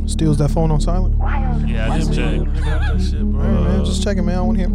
Steals that phone on silent. Yeah, I just checked. I got that shit, bro. All right, man. Just checking, man. I want to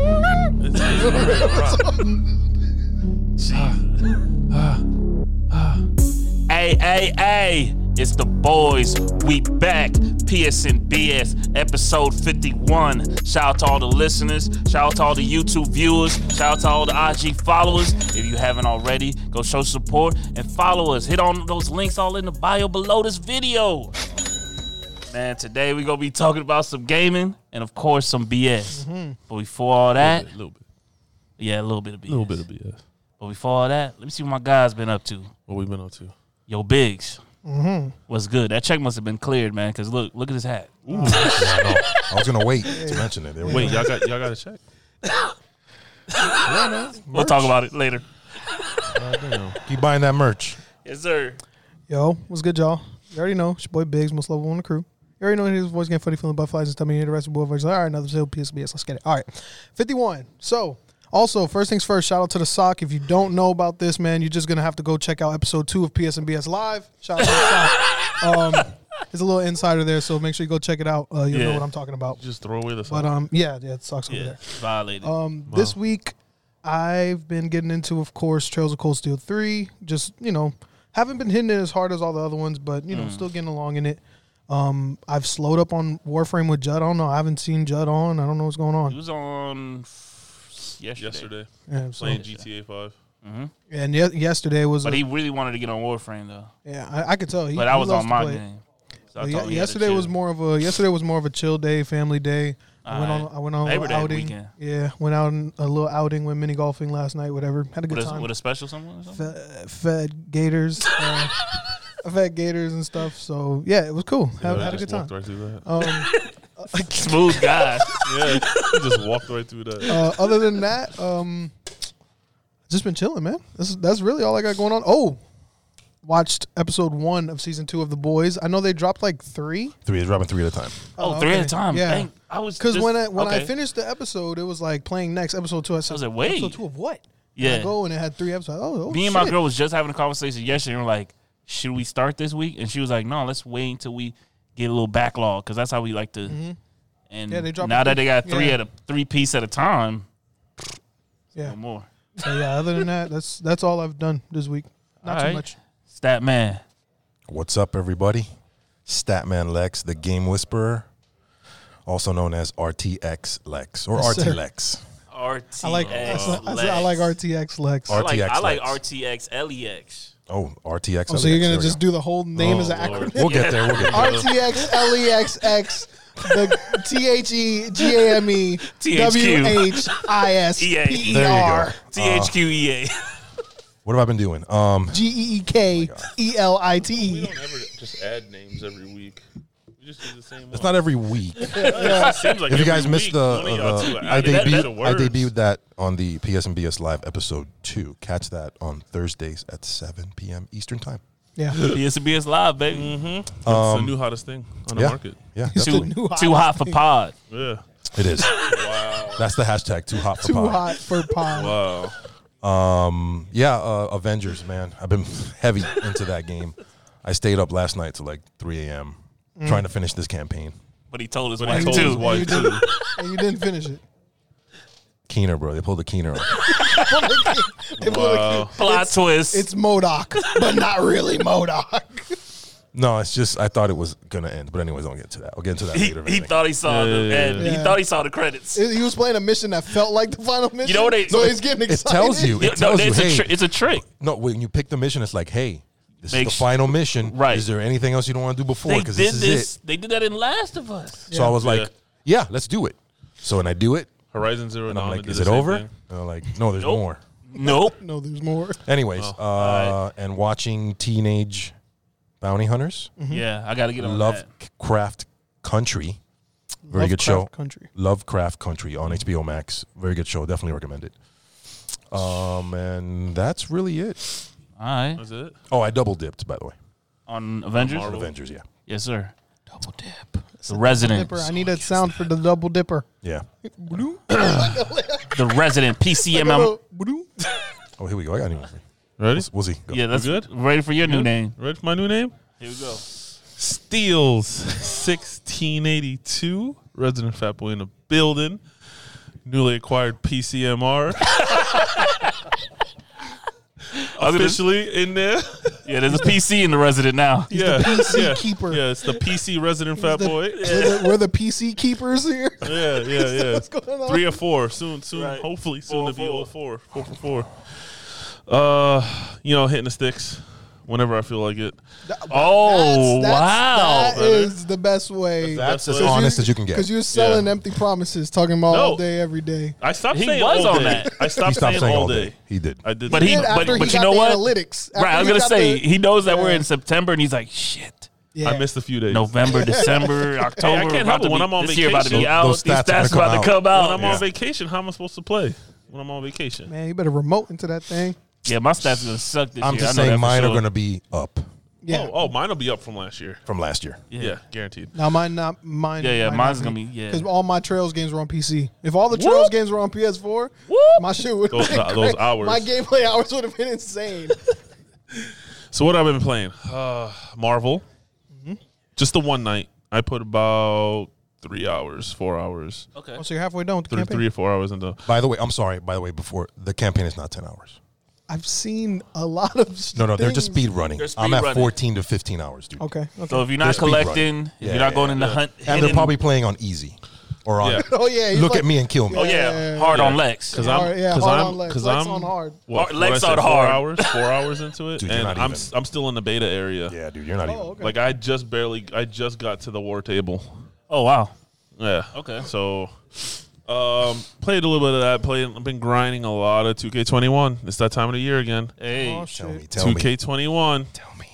hear. Hey. It's the boys. We back. PSNBS episode 51. Shout out to all the listeners. Shout out to all the YouTube viewers. Shout out to all the IG followers. If you haven't already, go show support and follow us. Hit on those links all in the bio below this video. Man, today we gonna be talking about some gaming and of course some BS. But before all that, a little bit. Yeah, a little bit of BS. A little bit of BS. But before all that, let me see what my guys been up to. What we been up to? Yo, Biggs. What's good? That check must have been cleared, man. Cause look at his hat. Yeah, I was gonna wait to mention it. Wait, y'all got a check? We'll talk about it later. Keep buying that merch. Yes, sir. Yo, what's good, y'all? You already know. It's your boy Biggs, most lovable on the crew. You already know his voice getting funny feeling butterflies and tummy. The rest of the boys. All right, another sale PSBS. Let's get it. All right, 51. So, also, first things first, shout out to the sock. If you don't know about this, man, you're just going to have to go check out episode 2 of PSNBS Live. Shout out to the sock. There's a little insider there, so make sure you go check it out. You'll know what I'm talking about. Just throw away the sock. But, yeah, the sock's over there. Violated. This week, I've been getting into, of course, Trails of Cold Steel 3. Just, haven't been hitting it as hard as all the other ones, but, still getting along in it. I've slowed up on Warframe with Judd. I don't know. I haven't seen Judd on. I don't know what's going on. He was on yesterday. Yeah, Playing GTA 5. And yesterday was. But he really wanted to get on Warframe though. Yeah, I could tell. But I was on my game. So yesterday was more of a chill day, family day. I went on a little outing. Weekend. Yeah, went out on a little outing, went mini golfing last night. Whatever, had a good time. With a special someone or something? Fed gators. I've had gators and stuff, so yeah, it was cool. Had a good time. Right through that. Smooth guy. Yeah, he just walked right through that. Other than that, just been chilling, man. That's really all I got going on. Oh, watched episode 1 of season 2 of The Boys. I know they dropped like 3. They're dropping 3 at a time. Oh, 3 at a time. Yeah. Dang, I was because when I finished the episode, it was like playing next episode 2. I was like, wait, episode 2 of what? Yeah, and I go and it had 3 episodes. Oh, me and my girl was just having a conversation yesterday. And we're like, should we start this week? And she was like, no, let's wait until we get a little backlog because that's how we like to. And now that they got 3 piece at a time, no more. So yeah, other than that, that's all I've done this week. Not too much. Statman. What's up, everybody? Statman Lex, the Game Whisperer, also known as RTX Lex or Yes, RT sir. Lex. I like RTX Lex. I like Lex. RTX LEX. Oh, RTX. Oh, so you're gonna just do the whole name as an acronym? We'll get there. RTX LEXX, the THEGAME WHISPER THQEA. What have I been doing? GEEKELITE. We don't ever just add names every week. We just do the same one. It's not every week. It seems like If you guys every missed week, one of y'all two I added extra words. debuted that on the PSNBS Live episode 2. Catch that on Thursdays at 7 p.m. Eastern Time. Yeah. PSNBS Live, baby. It's the new hottest thing on the market. Yeah, Too hot for pod. Yeah. it is. Wow. That's the hashtag. Too hot for Too pod. hot for pod. Wow. Avengers, man. I've been heavy into that game. I stayed up last night till like 3 a.m. trying to finish this campaign. But he told his But wife he told too. his wife too. And you didn't finish it. Keener, bro. They pulled the Keener on. Wow. Plot twist. It's MODOK, but not really MODOK. No, it's just I thought it was gonna end. But anyways, I'll get to that. I'll get into that later. He thought he saw the end. He thought he saw the credits. He was playing a mission that felt like the final mission. You know what so he's getting It excited. tells you. It tells you. Hey, it's a trick. no, when you pick the mission, it's like, hey, this Make is the final mission. right. Is there anything else you don't want to do before? They Because did this is it. They did that in Last of Us. So I was like, yeah, let's do it. So when I do it, Horizon Zero and I'm Dawn like, did is the it same over? thing. And I'm like, no, there's Nope. more. Nope. No, there's more. Anyways, right. and watching Teenage Bounty Hunters, Yeah, I got to get on that. Lovecraft Country, very good show. Lovecraft Country. Lovecraft Country on HBO Max, very good show. Definitely recommend it. And that's really it. All right. That's it. Oh, I double dipped, by the way. On Avengers? Marvel. Avengers, yeah. Yes, sir. Double dip. The Resident. Dipper. I need a sound for the double dipper. Yeah. The Resident PCMM. Oh, here we go. I got him. Ready? We'll see. Go. Yeah, that's good? ready for your new name. Ready for my new name? Here we go. Steals 1682. Resident Fat Boy in the building. Newly acquired PCMR. Officially in there. Yeah, there's a PC in the resident now. Yeah, PC keeper. Yeah, it's the PC Resident Fat Boy. We're the PC keepers here. Yeah. What's going on? 3 or 4 soon. Right. Hopefully soon to be 4 4 for 4. Hitting the sticks whenever I feel like it. Oh, wow. That is the best way. That's as Because honest as you can get. Because you're selling Yeah. empty promises, talking about No. all day, every day. I stopped He saying was all on day. that. I He stopped stopped saying all day. He did. I did. But that. he, did after but he you got know the what? analytics. After Right, I was he gonna got say the- he knows that we're Yeah. in September, and he's like, shit. Yeah. I missed a few days. November, December, October. can't help about it to when be- I'm on this year about to be vacation. out. Those These stats stats are gonna about to come come out. When I'm Yeah. on vacation, how am I supposed to play? When I'm on vacation. Man, you better remote into that thing. Yeah, my stats are gonna suck this I'm year. just I know saying that for mine are sure. going to be up Yeah. Oh, mine will be up from last year. from last year. Yeah, guaranteed. Now mine not mine. Yeah, mine's gonna be because all my Trails games were on PC. If all the Trails Whoop. games were on PS4, Whoop. my shit would Those- have been those great. hours. My gameplay hours would have been insane. So what have I been playing? Marvel. Mm-hmm. Just the one night. I put about 3 hours, 4 hours, Okay. Oh, so you're halfway done with the campaign. 3 or 4 hours into. By the way, I'm sorry. By the way, before the campaign is not 10 hours. I've seen a lot of No, they're just things. speed running. They're speed I'm at running. 14 to 15 hours, dude. Okay. So if you're not They're speed collecting, running. if Yeah, you're not going yeah, in the yeah. hunt, And they're hidden- probably playing on easy or on. Yeah. Oh yeah. he's Look like- at me and kill me. Oh yeah, hard on Lex. Because Hard- yeah, hard on Lex. because Lex I'm on hard. What, Lex what I on said, hard. 4 hours into it, Dude, you're and not I'm even. I'm still in the beta area. Yeah, dude, you're not even. Oh, okay. Like I just got to the war table. Oh wow. Yeah. Okay. So, played a little bit of that. I've been grinding a lot of 2K21. It's that time of the year again. Hey. Oh Tell me. shit. Tell me. 2K21. Tell me.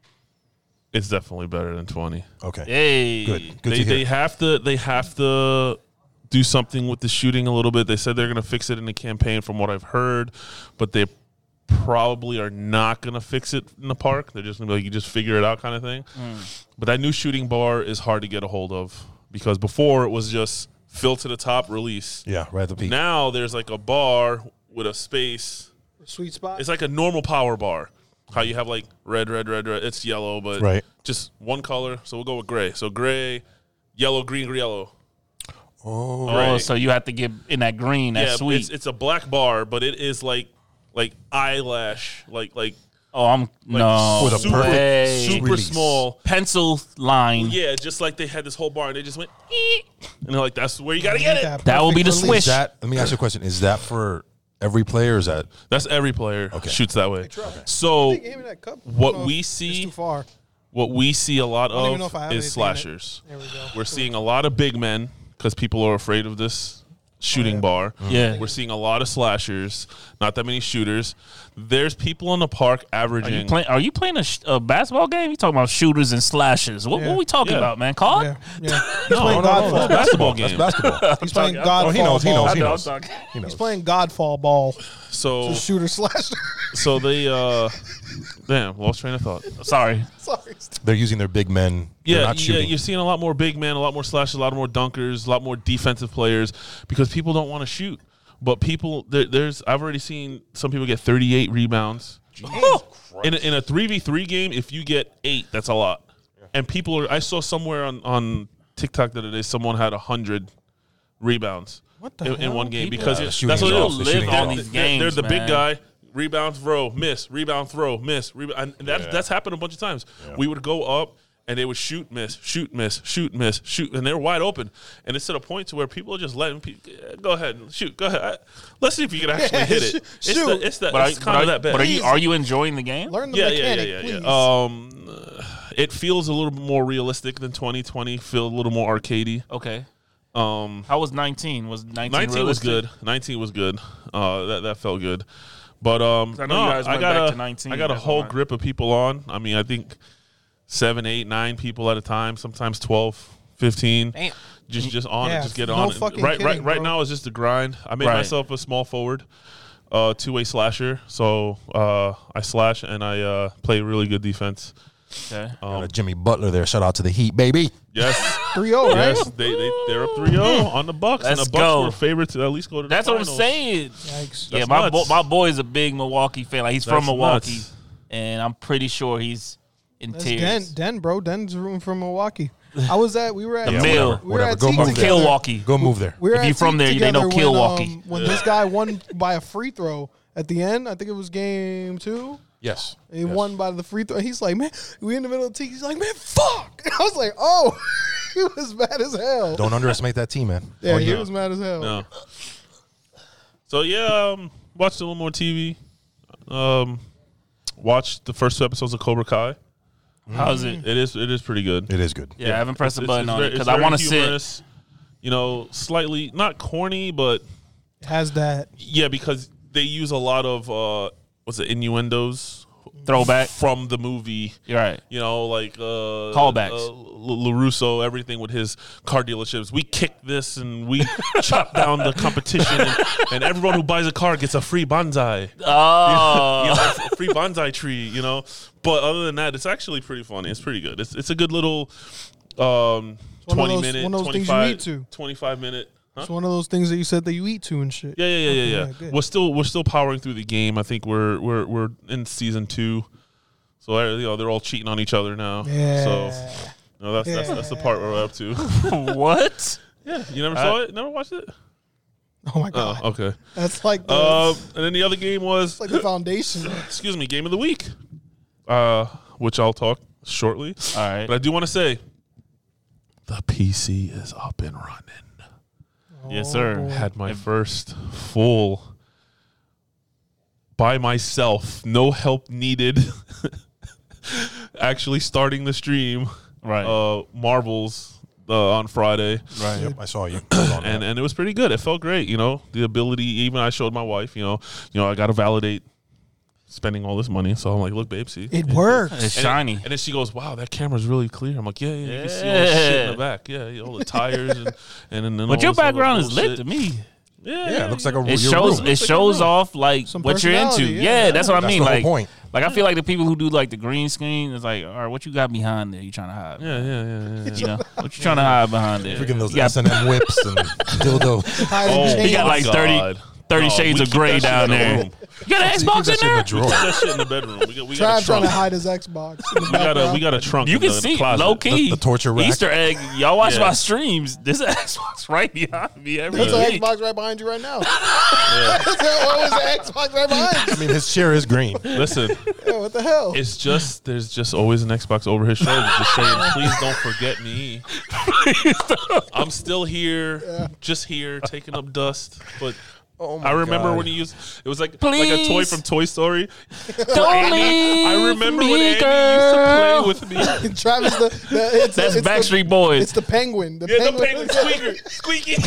It's definitely better than 20. Okay. Hey. Good. Good They to hear. they have to do something with the shooting a little bit. They said they're going to fix it in the campaign from what I've heard, but they probably are not going to fix it in the park. They're just going to be like, you just figure it out kind of thing. But that new shooting bar is hard to get a hold of because before it was just fill to the top, release. Yeah, right at the peak. Now there's like a bar with a space. Sweet spot. It's like a normal power bar. How you have like red. It's yellow, but Right. just one color. So we'll go with gray. So gray, yellow, green, yellow. Oh, Oh, Right. so you have to get in that green. That's Yeah, sweet. it's a black bar, but it is like eyelash, like Oh, I'm no With a super, way. super Release. small. Pencil line. Yeah, just like they had this whole bar and they just went, and they're like, that's where you got to get it. That will be the perfect switch. release. Is that? Let me ask you a question. Is that for every player? Or is that That's every player Okay. shoots that way. try. So Hey, give me that cup. what No, we it's see, too far. what we see a lot don't even know if I of have is anything in it. slashers. There we go. We're seeing a lot of big men because people are afraid of this shooting bar. Yeah. We're seeing a lot of slashers, not that many shooters. There's people in the park averaging. Are you playing a basketball game? You talking about shooters and slashes? What are we talking Yeah. about, man? COD? Yeah, yeah. No, playing no, Godfall. no, basketball game. That's basketball. He's playing talking- Godfall. Oh, he knows. He ball. knows. I He know, knows. I'm talking. He knows. He's playing Godfall ball. So, Just shooter slasher. so they, damn, lost train of thought. Sorry. Sorry. They're using their big men. They're Yeah, not shooting. you're seeing a lot more big men, a lot more slashers, a lot more dunkers, a lot more defensive players because people don't want to shoot. But people, there's I've already seen some people get 38 rebounds. In a 3v3 game, if you get 8, that's a lot. And people are. I saw somewhere on TikTok the other day someone had 100 rebounds. What the in hell? one game People because are that's shooting what it it off. is. They're live shooting it on off. these They're games, the big man. guy. Rebound, throw, miss. Rebound, throw, miss. Rebound, and that's happened a bunch of times. We would go up and they would shoot, miss, shoot, miss, shoot, miss, shoot, and they're wide open. And it's to the point to where people are just letting people go ahead and shoot. Go ahead. Let's see if you can actually hit it. Shoot. It's But kind of that bad. are you enjoying the game? Learn the yeah, mechanic, please. It feels a little bit more realistic than 2020. Feel a little more arcadey. Okay. How was 19? Was 19 19 was realistic? good. 19 was good. That felt good. But I know you guys went back to 19, I got a that's whole why. grip of people on. I mean, I think 7, 8, 9 people at a time. Sometimes 12, 15. Damn. Just on Yeah, it. Just get no on it. fucking Right kidding, right bro. now is just a grind. I made Right. myself a small forward, two-way slasher. So I slash and I play really good defense. Okay. Got a Jimmy Butler there. Shout out to the Heat, baby. Yes. 3-0, right? Yes, they're up 3-0 on the Bucks, and Let's the Bucks go. were favored to at least go to the That's what I'm finals. saying. Yikes. Yeah, That's nuts. my boy's a big Milwaukee fan. Like he's from That's Milwaukee, nuts. and I'm pretty sure he's in That's tears. Den, bro. Den's rooting from Milwaukee. We were at The Mill. we were at Go Teague move together. Milwaukee. Go move there. We were If at you from Teague there, they know together Milwaukee. when this guy won by a free throw at the end. I think it was game 2. Yes. He won by the free throw. He's like, man, we in the middle of Teague. He's like, man, fuck. I was like, oh, he was mad as hell. Don't underestimate that team, man. Yeah, he was mad as hell. No. So watched a little more TV. Watched the first 2 episodes of Cobra Kai. How's it? It is pretty good. It is good. Yeah, I haven't pressed the It's- button it's on very- it because it's I want to very sit. humorous, slightly not corny, but Has that. yeah, because they use a lot of innuendos Throwback. from the movie. You're right. Like Callbacks. LaRusso, everything with his car dealerships. We kick this and we chop down the competition, and everyone who buys a car gets a free bonsai. Oh, A free bonsai tree, But other than that, it's actually pretty funny. It's pretty good. It's a good little 20-minute, one of those things you 25, eat to. 25-minute. It's one of those things that you said that you eat to and shit. Yeah. good. We're still powering through the game. I think we're in season 2, so they're all cheating on each other now. Yeah. So that's the part we're up to. what? Yeah, you never saw it? Never watched it? Oh my god. Oh, okay. That's like And then the other game was like the foundation. game of the week, which I'll talk shortly. All right. But I do want to say the PC is up and running. Yes, sir. boy. Had my first full by myself, no help needed. Actually starting the stream, Right. Marvels on Friday, Right. Yep, I saw you. On that. and it was pretty good. It felt great, the ability. Even I showed my wife, I got to validate spending all this money. So I'm like, look, babe, see, It works. It's shiny. And then she goes, "Wow, that camera's really clear." I'm like, "Yeah, you can see all the shit in the back. Yeah, all the tires and then." But all your this other background is lit bullshit. to me. Yeah, it looks like a It your shows. room. It shows off like Some what you're into. personality, Yeah, that's what I That's mean. the whole Like, point. like I feel like the people who do like the green screen is like, all right, what you got behind there? You trying to hide? Yeah. You know, what you trying to hide behind there? Freaking those You got- S&M whips and dildo. Hiding he got chains. like 30 shades we of keep gray that shit down in the there. room. You got an He keeps Xbox that in shit in there? the drawer. Put that shit in the bedroom. We got a Trav trying trunk. to hide his Xbox. in the We got background. a trunk. You in can the see closet. low key. The torture rack. Easter egg. Y'all watch Yeah. my streams. There's an Xbox right behind me every There's an week. Xbox right behind you right now. There's always an Xbox right behind I mean, his chair is green. Listen, you. Yeah, what the hell? there's just always an Xbox over his shoulder, just saying, please don't forget me. I'm still here, just here, taking up dust. But Oh my I remember God. when he used it was like a toy Please. from Toy Story. Don't leave I remember me, when Andy girl. used to play with me. Travis, That's it's Backstreet Boys. It's the penguin. The Yeah, penguin. the penguin squeaky.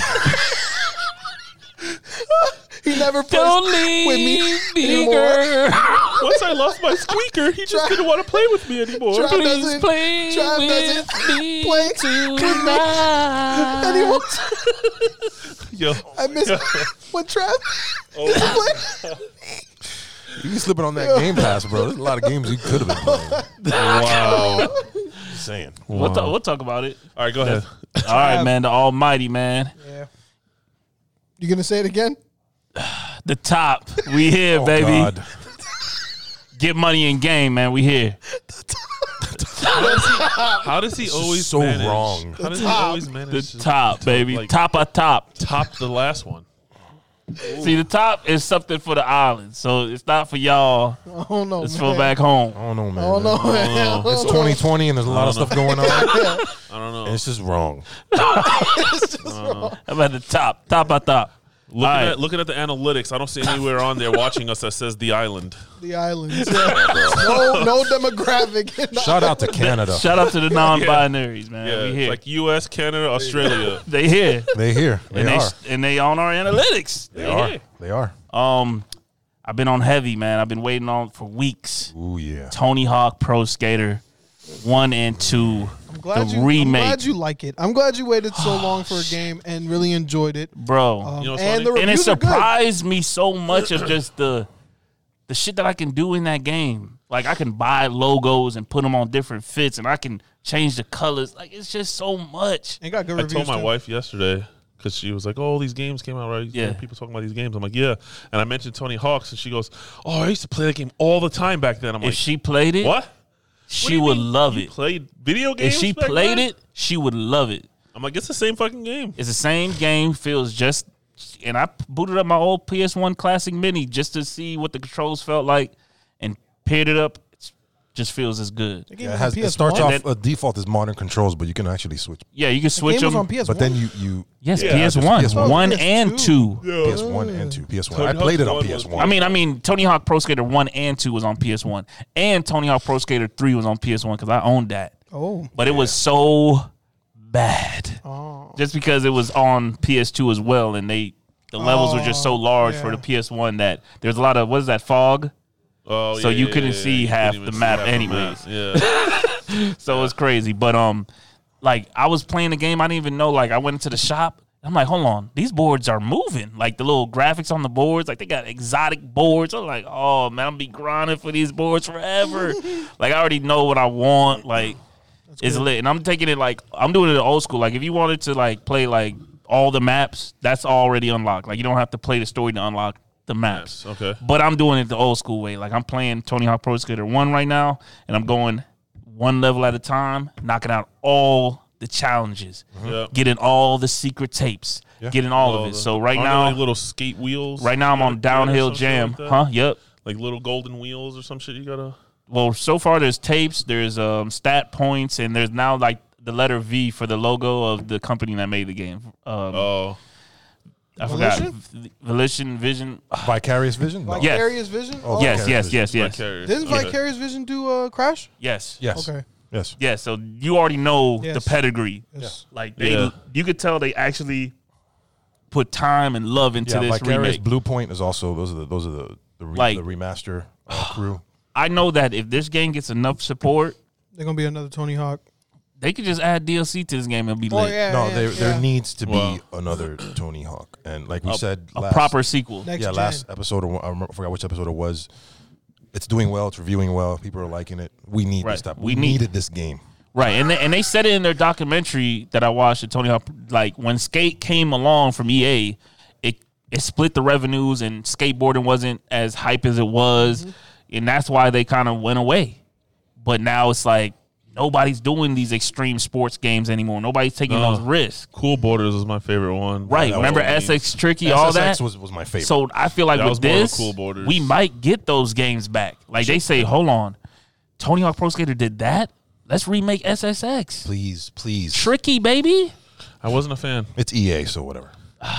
He never plays Don't with me leave me, anymore. girl. Once I lost my squeaker, he just didn't want to play with me anymore. Trav Please doesn't- play Trav with doesn't me play tonight. And he wants. Yo, I miss when Trav. Oh. You be slipping on that Game Pass, bro. There's a lot of games you could have been playing. wow. Just saying. We'll talk about it. All right, go ahead. All right, man. The Almighty, man. Yeah. You gonna say it again? The top. We here, Oh, baby. God. Get money in game, man. We here. How does he always so manage? wrong. How does he top. always manage? The to top, baby. like- Top of top. top the last one. See, the top is something for the island. So it's not for y'all. I don't know. It's man. for back home. I don't know, man. I don't know, man. It's 2020 and there's a lot of stuff going on. I don't know. And it's just wrong. How about the top? Top of top. Looking at the analytics, I don't see anywhere on there watching us that says the island. The islands. Yeah. no demographic. Shout out to Canada. Shout out to the non-binaries, man. Yeah, We it's here. like U.S., Canada, Australia. They here. They here. They and are. they on our analytics. They are. They are. I've been on heavy, man. I've been waiting on for weeks. Ooh, yeah. Tony Hawk Pro Skater 1 and 2. I'm glad the remake. I'm glad you like it. I'm glad you waited so long for a game and really enjoyed it. Bro. You know what's And funny? the And it reviews are good. surprised me so much of just the shit that I can do in that game. Like, I can buy logos and put them on different fits, and I can change the colors. Like, it's just so much. It got good I reviews. told my too. wife yesterday because she was like, "Oh, these games came out, right? Yeah. People talking about these games." I'm like, "Yeah," and I mentioned Tony Hawk's, and she goes, "Oh, I used to play that game all the time back then." I'm If like, she played it, "What?" she would love You it. played video games? If she back played then? it, she would love it. I'm like, it's the same fucking game. It's the same game, feels just. And I booted up my old PS1 Classic Mini just to see what the controls felt like, and paired it up. It just feels as good. The game Yeah, was on it starts PS1? off default is modern controls, but you can actually switch. Yeah, you can The switch game was them. on PS1. But then you Yes, Yeah, PS1, just PS1. 1 PS2. and 2. PS1 and 2. PS1. Tony I played it Hawk's on one was- PS1. I mean, Tony Hawk Pro Skater 1 and 2 was on PS1, and Tony Hawk Pro Skater 3 was on PS1 because I owned that. Oh. But it was so bad Oh. just because it was on PS2 as well, and the levels were just so large for yeah. the PS1 that there's a lot of, what is that, fog? Oh, So you couldn't yeah. see You half couldn't the even map see half the anyways. Yeah. So it's crazy. But like I was playing the game, I didn't even know. Like I went into the shop, I'm like, hold on, these boards are moving. Like the little graphics on the boards, like they got exotic boards. I'm like, oh man, I'm be grinding for these boards forever. Like I already know what I want. Like it's lit, and I'm taking it like I'm doing it old school. Like if you wanted to like play like all the maps, that's already unlocked. Like you don't have to play the story to unlock the maps. Yes, okay. But I'm doing it the old school way. Like I'm playing Tony Hawk Pro Skater 1 right now, and I'm going one level at a time, knocking out all the challenges, Yeah. getting all the secret tapes, getting all of it. So right Aren't there, now, like little skate wheels. right now I'm on Downhill Jam. Huh? Yep. Like little golden wheels or some shit you gotta. Well, so far there's tapes, there's stat points, and there's now like the letter V for the logo of the company that made the game. Oh, I forgot. Volition? Volition Vision. Vicarious Vision? No. Yeah. Vicarious Vision? Oh, Yes, Vicarious yes, yes, yes, Vicarious. Didn't Okay. Vicarious Vision do Crash? yes. Yes. Okay. Yes. Yeah, so you already know Yes. the pedigree. Yes. Like they, Yeah. you could tell they actually put time and love into Yeah, this Vicarious remake. Blue Point is also those are the Like- remaster crew. I know that if this game gets enough support, They're gonna be another Tony Hawk. they could just add DLC to this game and be Oh lit. yeah. No, yeah, there yeah. needs to be Wow. another Tony Hawk, and like we said, A last, proper sequel. Next yeah, gen. last episode. I forgot which episode it was. It's doing well. It's reviewing well. People are liking it. We need Right. this stuff. We We need- needed this game. Right, and they said it in their documentary that I watched at Tony Hawk. Like when Skate came along from EA, it split the revenues, and skateboarding wasn't as hype as it was, and that's why they kind of went away. But now it's like nobody's doing these extreme sports games anymore. Nobody's taking No. those risks. Cool Borders is my favorite one. Right, That remember was neat. SX Tricky, all that. SSX was my favorite. So I feel like That with was more of a this, Cool Borders. we might get those games back. Like they say, hold on, Tony Hawk Pro Skater did that. Let's remake SSX. please, please. Tricky, baby. I wasn't a fan. It's EA, so whatever.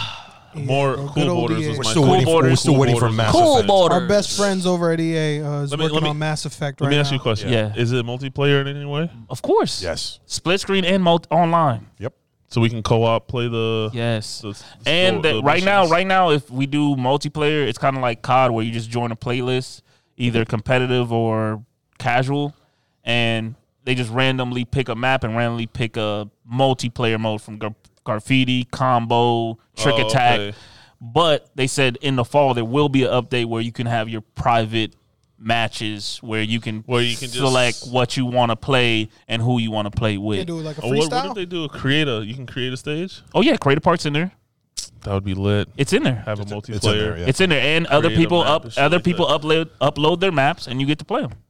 More bro, good Cool old Borders EA. was We're my still favorite. waiting. For, we're still waiting for Mass Cool Effect. Borders. Our best friends over at EA is Let me- working let me- on Mass Effect Let right me now. ask you a question. Yeah. Is it multiplayer in any way? Of course. Yes. Split screen and online. Yep. So we can co-op play the Yes. the- And the right missions? now, if we do multiplayer, it's kind of like COD, where you just join a playlist, either competitive or casual, and they just randomly pick a map and randomly pick a multiplayer mode from graffiti, combo, trick Oh, attack. okay. But they said in the fall there will be an update where you can have your private matches where you can just- select what you want to play and who you want to play You with. can do it like a Oh, what freestyle. if they do you can create a stage? Oh yeah, creative parts in there. That would be lit. It's in there. Have a It's in multiplayer. there, yeah. It's in there, and other Create a people map and shit other like people that. upload their maps, and you get to play them.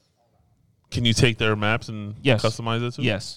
Can you take their maps and Yes. customize it too? Yes,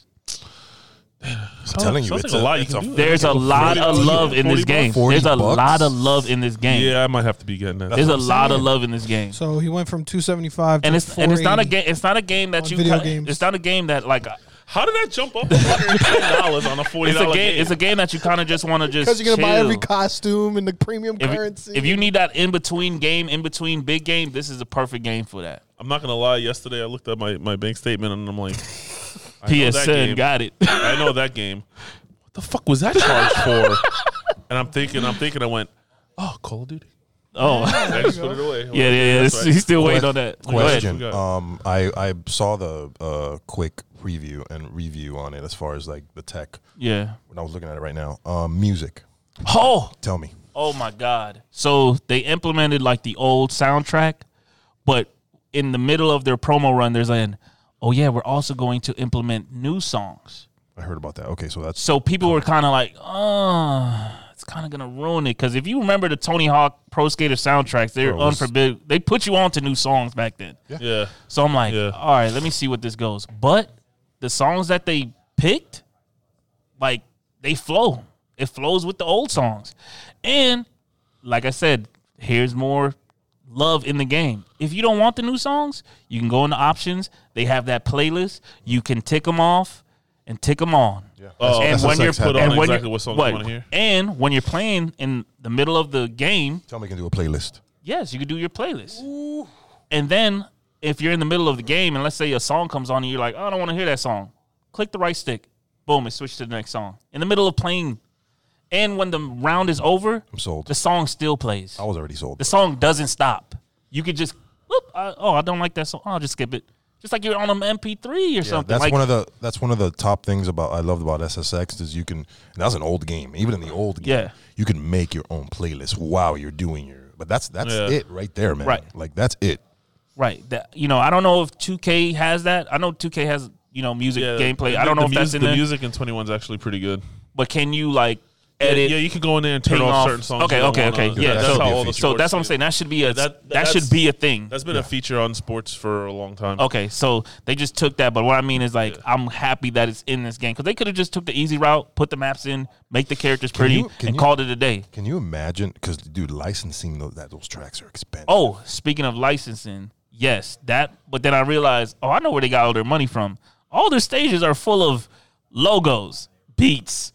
I'm telling you, sounds it's like a lot you it's can do. there's a lot of love in this game. $40 There's a lot of love in this game. Yeah, I might have to be getting that. There's a what I'm lot of saying. love in this game, So he went from 275 to and it's not a 480. game. It's not a game that on you. video games. It's not a game that like. How did that jump up $110 on a $40 It's a game. game? It's a game that you kind of just want to just Because you're gonna buy every chill. costume and the premium If, currency. if you need that in between game, in between big game, this is the perfect game for that. I'm not gonna lie. Yesterday, I looked at my bank statement and I'm like, I know that PSN game. got it. I know that game. What the fuck was that charged for? And I'm thinking. I went, oh, Call of Duty. Oh, I just put it away. yeah. That's right. He's still waiting on that. Go ahead. Question. Go I saw the quick preview and review on it as far as like the tech Yeah. when I was looking at it right now. Music. Oh. Tell me. Oh my God. So they implemented like the old soundtrack, but in the middle of their promo run, there's an, oh yeah, we're also going to implement new songs. I heard about that. Okay, so that's So people were kind of like, oh, it's kind of gonna ruin it because if you remember the Tony Hawk Pro Skater soundtracks, they're Bro, it was- unforbidden. They put you on to new songs back then. Yeah. So I'm like, Yeah. all right, let me see what this goes. But the songs that they picked, like, they flow. It flows with the old songs. And like I said, here's more love in the game. If you don't want the new songs, you can go into options. They have that playlist. You can tick them off and tick them on. Yeah. Oh, And SSX when you're had put that. on and when exactly you're- what songs you wanna hear. And when you're playing in the middle of the game, Tell me you can do a playlist. yes, you could do your playlist. And then if you're in the middle of the game and let's say a song comes on and you're like, oh, I don't want to hear that song, click the right stick. Boom, it switched to the next song. In the middle of playing. And when the round is over, I'm sold. the song still plays. I was already sold. The song doesn't stop. You could just, whoop, I don't like that song. I'll just skip it. Just like you're on an MP3 or something. That's like, one of the top things I loved about SSX is you can. And that's an old game. Even in the old game, Yeah. you can make your own playlist while you're doing your. But that's Yeah. it right there, man. Right. Like that's it. Right. That, I don't know if 2K has that. I know 2K has, music gameplay. I don't know if that's in the there. music in 21 is actually pretty good. But can you, edit? Yeah, you can go in there and turn ping off off. certain songs. Okay, you don't okay. wanna- Yeah, that that's should how be a all the feature. So sports that's what I'm do. saying. That should be that that's- should be a thing. That's been a feature on sports for a long time. Okay, so they just took that, but what I mean is I'm happy that it's in this game because they could have just took the easy route, put the maps in, make the characters pretty, can and you- called it a day. Can you imagine? Because dude, licensing those tracks are expensive. Oh, speaking of licensing, yes, that. But then I realized, I know where they got all their money from. All their stages are full of logos, beats.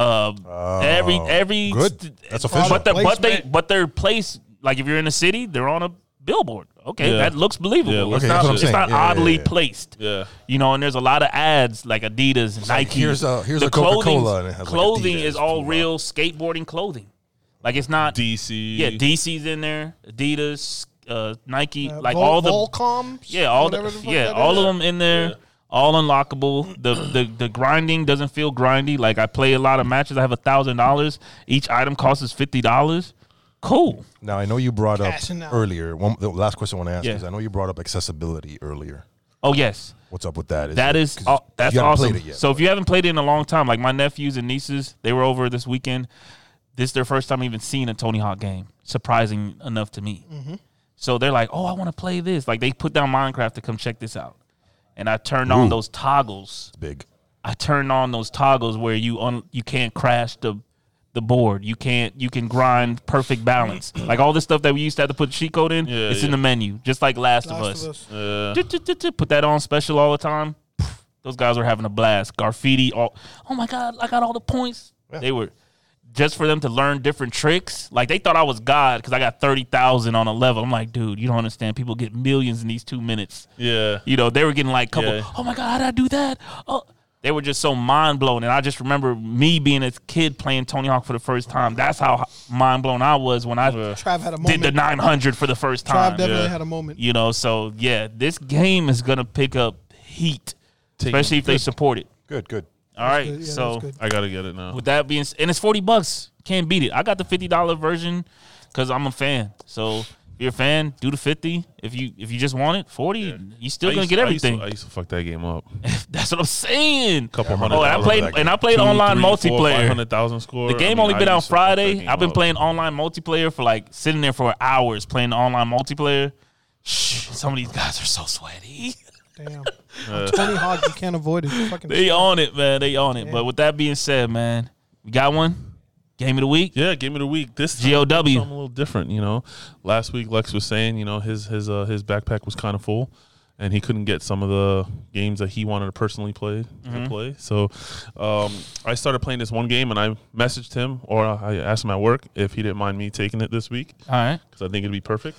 Every good. That's official. but they're placed like if you're in a city, they're on a billboard. Okay, Yeah. that looks believable. Yeah, it's okay, not, that's what I'm it's saying. not Yeah, yeah, oddly yeah. placed. Yeah. And there's a lot of ads like Adidas and like, Nike. here's a The Coca-Cola clothing's- and it has, like, clothing Adidas is all too. real skateboarding clothing. Like it's not DC. Yeah, DC's in there, Adidas, Nike, like Vol- all the Volcom, all whatever the fuck that all is. of them in there, all unlockable. The grinding doesn't feel grindy. Like I play a lot of matches. I have $1,000. Each item costs us $50. Cool. Now I know you brought up Cashing out. earlier. The last question I want to ask Yeah. is I know you brought up accessibility earlier. Oh yes, What's up with that? that's you haven't awesome. played it yet. So if you haven't played it in a long time, like my nephews and nieces, they were over this weekend. This is their first time even seeing a Tony Hawk game. Surprising enough to me. Mm-hmm. So they're like, "Oh, I want to play this." Like they put down Minecraft to come check this out, and I turned on those toggles. It's big. I turned on those toggles where you can't crash the board. You can grind perfect balance. Like all this stuff that we used to have to put cheat code in, Yeah, it's in yeah. the menu, just like Last of Last Us. of Us. Put that on special all the time. Those guys were having a blast. Graffiti. Oh my God, I got all the points. Yeah. They were just for them to learn different tricks. Like they thought I was God because I got 30,000 on a level. I'm like, dude, you don't understand. People get millions in these 2 minutes. Yeah. They were getting like a couple, Yeah. oh my God, how did I do that? Oh, they were just so mind blown. And I just remember me being a kid playing Tony Hawk for the first time. That's how mind blown I was when I Trav had a did moment. the 900 for the first Trav time. definitely Yeah. had a moment. So yeah, this game is going to pick up heat, especially if they support it. Good. All right. Good. Yeah, So that's good. I got to get it now. with that being, and it's $40. Can't beat it. I got the $50 version because I'm a fan. So if you're a fan, do the 50. If you just want it, 40. You still gonna get everything. I used to fuck that game up. That's what I'm saying. Couple Yeah, hundred. Oh, and I $100 played that game. and I played online multiplayer. 500,000 score. The game only been out Friday. I've been playing online multiplayer for like sitting there for hours playing online multiplayer. Shh, some of these guys are so sweaty. Damn. Tony Hawk, you can't avoid it. Fucking They on it, man. They on it. Yeah. But with that being said, man, we got one. Game of the week. Yeah, game of the week. This GOW. time, something a little different. Last week Lex was saying, his backpack was kind of full, and he couldn't get some of the games that he wanted to personally play. So, I started playing this one game, and I messaged him, or I asked him at work if he didn't mind me taking it this week All right. because I think it'd be perfect.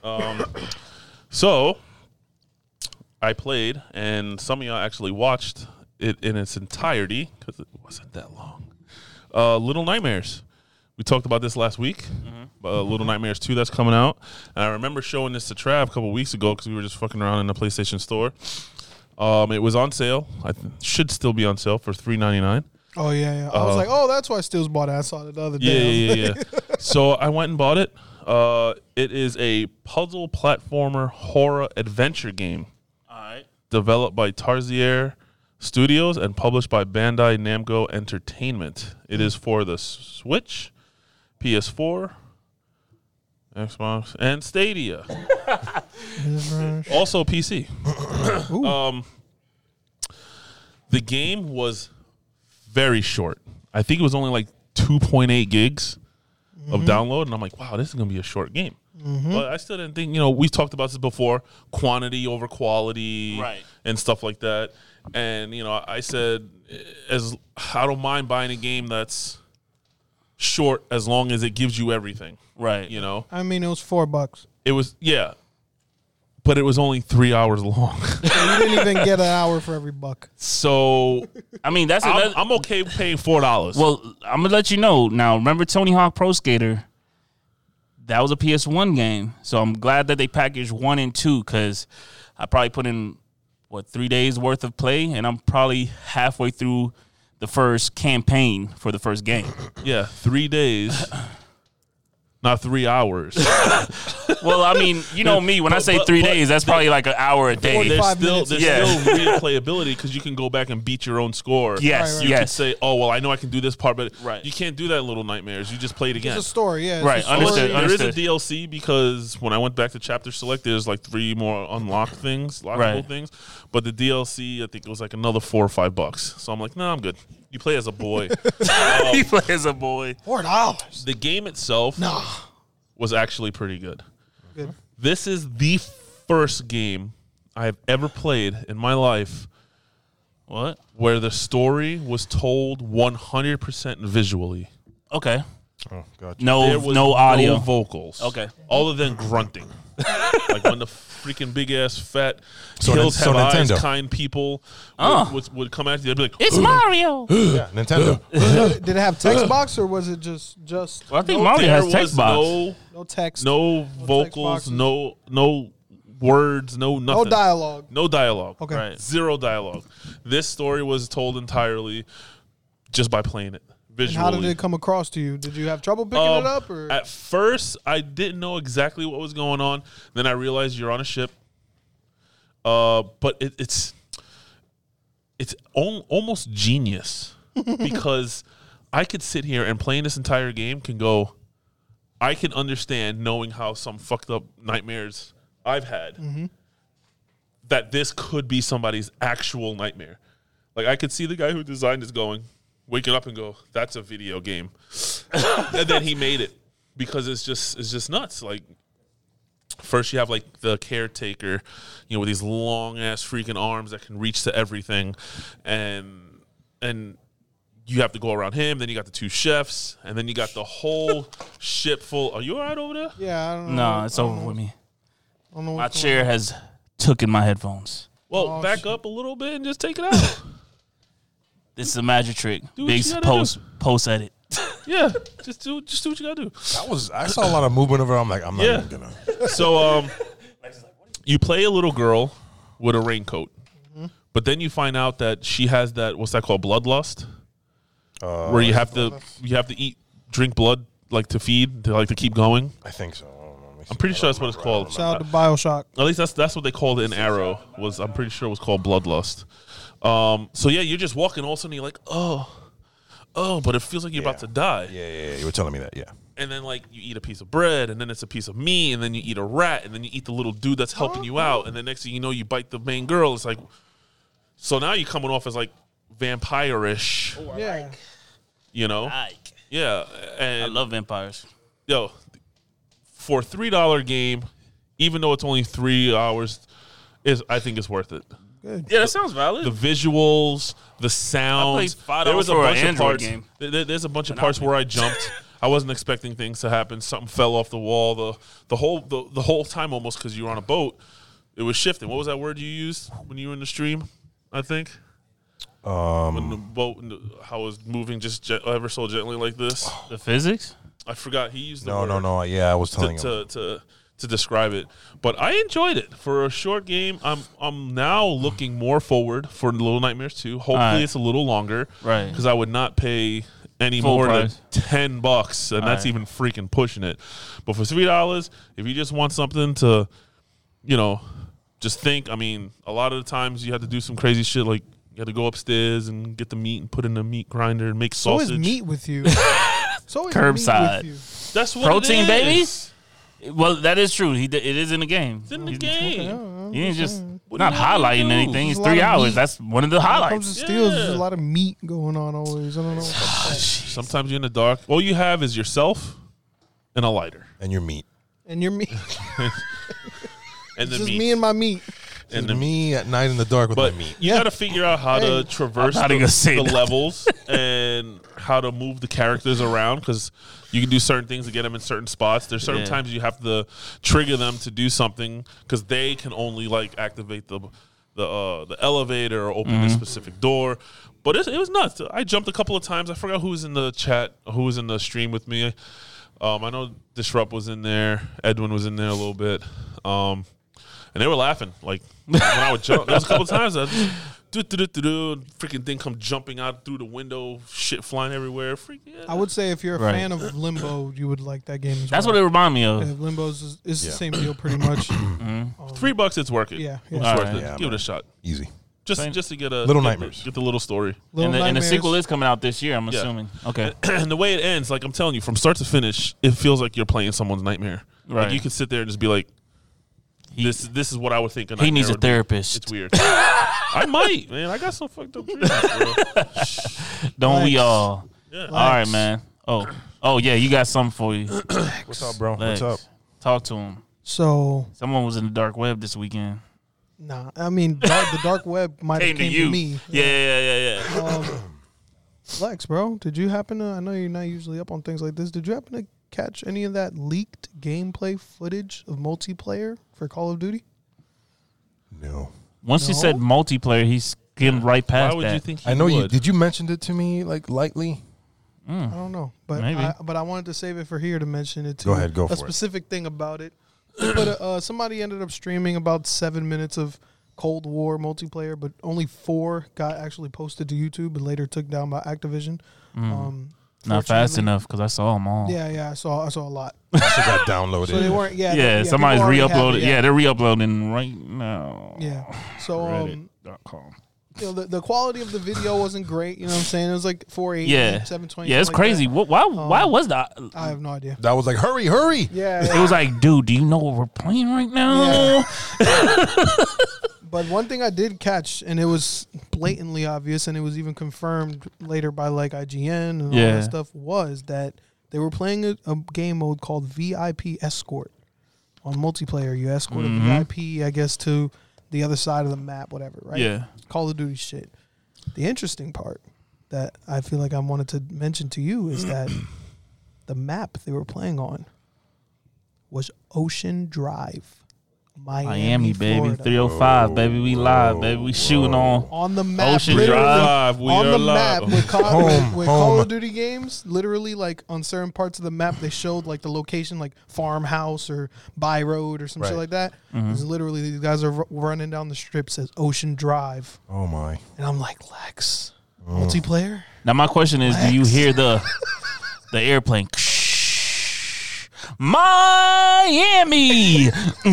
So I played, and some of y'all actually watched it in its entirety because it wasn't that long. Little Nightmares. We talked about this last week. Little Nightmares 2 that's coming out. And I remember showing this to Trav a couple weeks ago because we were just fucking around in the PlayStation Store. It was on sale. Should still be on sale for $3.99. Oh yeah. I was like, oh, that's why Stills bought it. I saw it the other Yeah, day. yeah. So I went and bought it. It is a puzzle platformer horror adventure game All right. developed by Tarsier Studios and published by Bandai Namco Entertainment. It is for the Switch, PS4, Xbox, and Stadia. Also PC. The game was very short. I think it was only like 2.8 gigs of download, and I'm like, wow, this is gonna be a short game. But I still didn't think, we've talked about this before, quantity over quality, Right. and stuff like that. And I said, I don't mind buying a game that's short as long as it gives you everything. Right. I mean, it was $4. It was but it was only 3 hours long. So you didn't even get an hour for every buck. So I mean, I'm okay paying $4. Well, I'm gonna let you know now. Remember Tony Hawk Pro Skater? That was a PS1 game, so I'm glad that they packaged 1 and 2 because I probably put in 3 days worth of play, and I'm probably halfway through the first campaign for the first game. Yeah, 3 days. Not 3 hours. Well, I mean, me. When I say 3 days, that's probably like an hour a day. 45 There's minutes. still replayability because you can go back and beat your own score. Yes, Right, You can yes. say, oh, well, I know I can do this part, but Right. you can't do that in Little Nightmares. You just play it again. It's a story, yeah. It's Right, a story. understood. There is a DLC because when I went back to Chapter Select, there's like 3 more unlocked things, lockable Right. things. But the DLC, I think it was like another $4 or $5. So I'm like, no, I'm good. You play as a boy. He plays as a boy. $4. The game itself was actually pretty good. Good. This is the first game I have ever played in my life What? where the story was told 100% visually. Okay. Oh, gotcha. There No, was no audio. no vocals. Okay. Other than grunting. Like when the freaking big ass fat So hills so have eyes Nintendo. kind people would come at you. They'd be like, It's Mario. Yeah, Nintendo. Did it have text box or was it just Well, I think no, Mario there has was text box. no text, no vocals, boxes. no words, no nothing. no dialogue? No dialogue. Okay. Right. Zero dialogue. This story was told entirely just by playing it And visually. how did it come across to you? Did you have trouble picking it up? Or At first, I didn't know exactly what was going on. Then I realized you're on a ship. But it's almost genius because I could sit here and playing this entire game can go. I can understand knowing how some fucked up nightmares I've had. That this could be somebody's actual nightmare. Like I could see the guy who designed this waking up and go, "That's a video game," and then he made it because it's just nuts. Like first you have like the caretaker, with these long ass freaking arms that can reach to everything, and you have to go around him. Then you got the 2 chefs, and then you got the whole ship full. Are you all right over there? yeah, I don't know. No, it's over with me. I don't know My what's chair has took in my headphones. Well, Oh, back shit. up a little bit and just take it out. This is a magic trick. Do what Big you gotta post edit. Yeah, just do what you gotta do. I saw a lot of movement over. I'm like, I'm not Yeah. even gonna. So you play a little girl with a raincoat, but then you find out that she has that what's that called, bloodlust, where you have to drink blood like to feed to keep going. I think so. I don't know. Let me I'm see. pretty I sure don't that's what it's remember. called. Shout out to BioShock. At least that's what they called it in Arrow. I'm pretty sure it was called bloodlust. So yeah, you're just walking, all of a sudden you're like, oh, but it feels like you're about to die. Yeah. You were telling me that. Yeah. And then like you eat a piece of bread, and then it's a piece of meat, and then you eat a rat, and then you eat the little dude that's helping you out, and then next thing you know, you bite the main girl. It's like, so now you're coming off as like vampire-ish, Yeah, Yeah, and I love vampires. yo, for a $3 game, even though it's only 3 hours, I think it's worth it. Yeah, that sounds valid. The visuals, the sounds. $5 There was a for an bunch of Android parts. game. There's a bunch of parts where I jumped. I wasn't expecting things to happen. Something fell off the wall. The whole time almost because you were on a boat, it was shifting. What was that word you used when you were in the stream? I think. When the boat, how it was moving just ever so gently like this. The physics? I forgot he used the No, word. no. Yeah, I was telling him. to describe it, but I enjoyed it for a short game. I'm now looking more forward for Little Nightmares 2. Hopefully, Alright. it's a little longer, Right. Because I would not pay any Full more price. than $10, and that's Alright. even freaking pushing it. But for $3, if you just want something to, just think. I mean, a lot of the times you have to do some crazy shit like. You got to go upstairs and get the meat and put in the meat grinder and make so sausage. is meat with you. It's always meat with Curbside. you. That's what Protein, it baby? is. Well, that is true. It is in the game. It's in the game. He ain't just What not do you want me to highlighting do? anything. It's There's a 3 lot of hours. meat. That's one of the When it comes highlights. to steals, there's Yeah. a lot of meat going on always. I don't know. Sometimes you're in the dark. All you have is yourself and a lighter. And your meat. And your meat. And the Just meat. me and my meat. And me at night in the dark with But my meat. you got to figure out how to Hey. traverse I'm not even gonna say the nothing. levels and how to move the characters around because you can do certain things to get them in certain spots. There's certain Yeah. times you have to trigger them to do something because they can only like activate the elevator or open this specific door. But it was nuts. I jumped a couple of times. I forgot who was in the chat, who was in the stream with me. I know Disrupt was in there. Edwin was in there a little bit. And they were laughing. Like, when I would jump, there was a couple of times I just, freaking thing come jumping out through the window, shit flying everywhere. Yeah. I would say if you're a Right. fan of Limbo, you would like that game as That's well. what it reminded me of. Yeah, Limbo's is the Yeah. same deal pretty much. $3, it's worth it. Yeah, It's yeah. worth Alright. it. Yeah, Give it man. a shot. Easy. Just to get a Little get Nightmares. Get the little story. Little And the Nightmares. sequel is coming out this year, I'm Yeah. assuming. Okay. And the way it ends, like I'm telling you, from start to finish, it feels like you're playing someone's nightmare. Right. Like you could sit there and just be like, this is what I would think. He needs a would be. therapist. It's weird. I might, man. I got some fucked up dreams, bro. Don't we Lex. all? Yeah. All right, man. Oh yeah, you got something for you. What's up, bro? Lex. What's up? Talk to him. So, Someone was in the dark web this weekend. nah. I mean, the dark web might have Came to came you. to me. Yeah. Lex, bro, did you happen to? I know you're not usually up on things like this. Did you happen to catch any of that leaked gameplay footage of multiplayer for Call of Duty? No. Once you No? said multiplayer, he skimmed right past Why would that. you think he I know you. would? Did you mention it to me like lightly? I don't know, but Maybe. I wanted to save it for here to mention it. To Go ahead, go a for it. specific thing about it. But somebody ended up streaming about 7 minutes of Cold War multiplayer, but only 4 got actually posted to YouTube and later took down by Activision. Not fast fortunately- enough because I saw them all. Yeah, I saw a lot. That shit got downloaded. So they weren't. Yeah, Yeah, people somebody's already have re-uploading. it, Yeah, they're re-uploading right now. Yeah. So Reddit.com. the quality of the video wasn't great. You know what I'm saying? It was like 480, Yeah, 720. yeah, it's something like crazy. that. Why was that? I have no idea. That was like, hurry. Yeah. It was like, dude, do you know what we're playing right now? But one thing I did catch, and it was blatantly obvious, and it was even confirmed later by like IGN and all Yeah. that stuff, was that they were playing a game mode called VIP Escort on multiplayer. You escort a VIP, I guess, to the other side of the map, whatever, right? Yeah. Call of Duty shit. The interesting part that I feel like I wanted to mention to you is that the map they were playing on was Ocean Drive. Miami, baby. Florida. 305, baby. We live, baby. We shooting on the map, Ocean literally, Drive. We on are the live. map with, Home, with Call home. of Duty games. Literally, like on certain parts of the map, they showed like the location, like farmhouse or by road or some shit Right. like that. It's literally these guys are running down the strip, says Ocean Drive, Oh my. and I'm like, Lex, multiplayer. Now my question is, do you hear the airplane? Miami.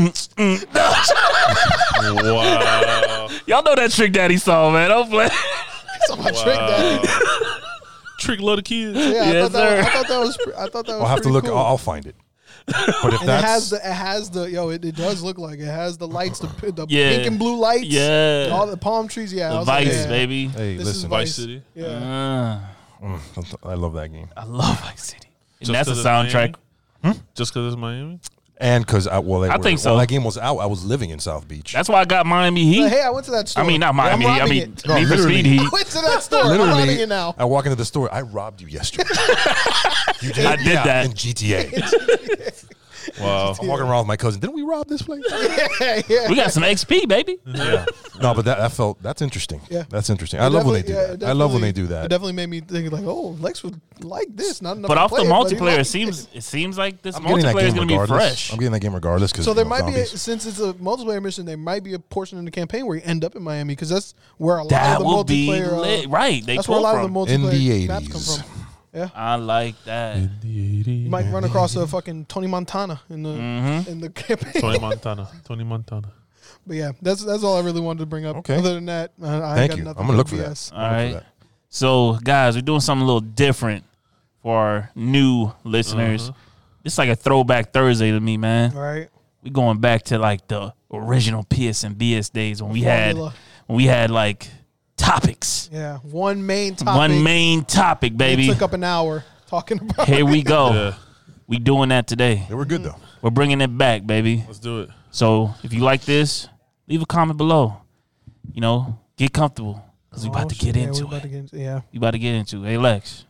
Wow. Y'all know that Trick Daddy song, man. Don't play. So my trick that. Trick love the kids. Yeah, Yes, I thought that was. I thought that was. I'll have to pretty look. Cool. I'll find it. But if And that's it has the it does look like it has the lights, the Yeah. pink and blue lights, Yeah. all the palm trees. Yeah, I The was like, Vice, yeah, baby. hey, This is listen, Vice City. Yeah, I love that game. I love Vice City. And Just that's a 'cause it's soundtrack. Miami? Just because it's Miami? And because I think so. When that game was out, I was living in South Beach. That's why I got Miami Heat. But hey, I went to that store. I mean, not Miami. I'm I robbing mean, it. No, Need for literally. Speed Heat. I went to that store. I'm robbing Literally, it now. I walk into the store. I robbed you yesterday. You did? I did that. in GTA. Wow. I'm walking around with my cousin. Didn't we rob this place? Yeah. We got some XP, baby. Yeah. No, but that's interesting. Yeah. That's interesting. I love when they do that. I love when they do It that. definitely made me think like, oh, Lex would like this. Not enough But to off the play it, but he multiplayer, liked it seems like this I'm getting that multiplayer is game going to be regardless. fresh. I'm getting that game regardless because So there might be, since it's a multiplayer mission, there might be a portion in the campaign where you end up in Miami because that's where a lot That of the will be multiplayer. lit. Right. They That's where a pull lot from. of the In multiplayer the maps come 80s. from. Yeah, I like that. you might run across a fucking Tony Montana in the in the campaign. Tony Montana. But yeah, that's all I really wanted to bring up. Okay. Other than that, I Thank got you. nothing I'm gonna look for BS. that. All right. So, guys, we're doing something a little different for our new listeners, it's like a throwback Thursday to me, man. Right. We going back to like the original PSNBS days when we had like topics. Yeah. One main topic. One main topic, baby. It took up an hour talking about Here we go. Yeah. We doing that today. They were good though. We're bringing it back, baby. Let's do it. So if you like this, leave a comment below. You know, get comfortable because we about to get into it. We about to get into it. Hey, Lex.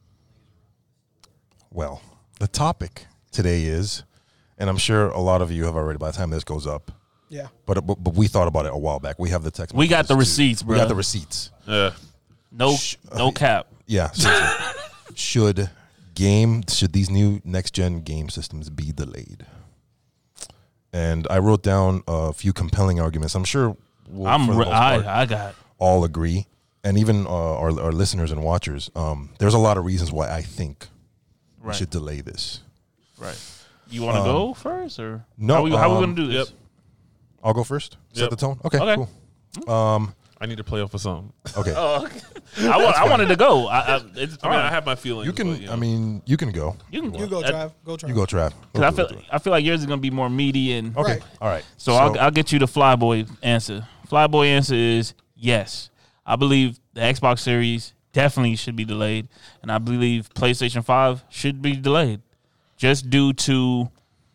Well, the topic today is, and I'm sure a lot of you have already by the time this goes up. Yeah. But we thought about it a while back. We have the text. We got the messages, too. receipts, bro. We got the receipts. Yeah. No cap. Yeah. Seriously. Should these new next gen game systems be delayed? And I wrote down a few compelling arguments. I'm sure for the most part, I got all agree, and even our listeners and watchers. There's a lot of reasons why I think we should delay this. right. You want to go first or no, How we going to do this? Yep. I'll go first. Set Yep. the tone. Okay. Okay. Cool. I need to play off a song. Okay. I wanted to go. I have my feelings. You can. but, know. I mean, you can go. You can You go, Trav. Go, Trav. You go, Trav. Because I feel like yours is going to be more meaty and Okay. Right. All right. So I'll get you the Flyboy answer. Flyboy answer is yes. I believe the Xbox Series definitely should be delayed, and I believe PlayStation 5 should be delayed, just due to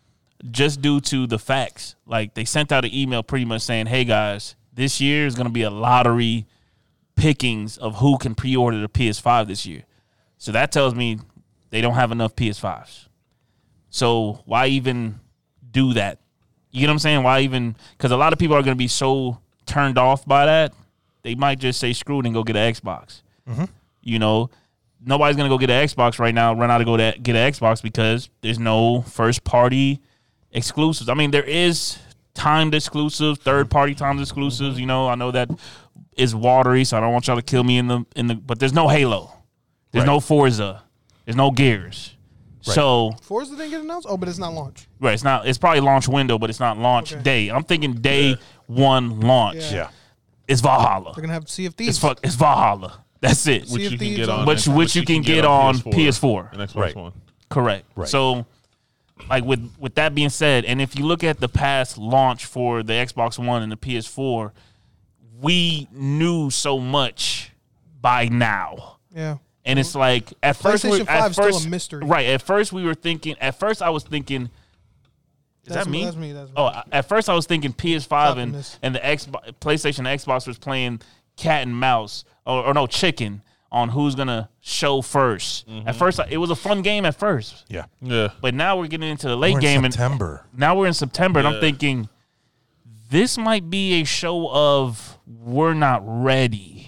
the facts. Like they sent out an email pretty much saying, "Hey guys, this year is going to be a lottery pickings of who can pre-order the PS5 this year." So that tells me they don't have enough PS5s. So why even do that? You know what I'm saying? Why even? Because a lot of people are going to be so turned off by that, they might just say screw it and go get an Xbox. You know, nobody's going to go get an Xbox right now, run out to go to get an Xbox because there's no first-party exclusives. I mean, there is timed exclusive, third-party timed exclusives. You know, I know that is watery, so I don't want y'all to kill me in the. But there's no Halo, there's no Forza, there's no Gears. Right. So Forza didn't get announced? Oh, but it's not launched. right, it's not. It's probably launch window, but it's not launch day. I'm thinking day one launch. Yeah. It's Valhalla. They're going to have Sea of Thieves. It's Valhalla. That's it. Sea Which of you can Thieves get on- on. Which you can get on PS4. and Xbox Right. One. Correct. Right. So, like with that being said, and if you look at the past launch for the Xbox One and the PS4, we knew so much by now. Yeah. And it's like at first, PlayStation 5 is still a mystery. Right. At first, we were thinking. At first, I was thinking. Is That's that me? That's me. Oh, at first I was thinking PS5 Optimus. and the PlayStation and Xbox was playing cat and mouse or no chicken on who's gonna show 1st. At first, it was a fun game at first, Yeah. Yeah. but now we're getting into the late We're in game September. and now we're in September, and I'm Yeah. thinking this might be a show of we're not ready.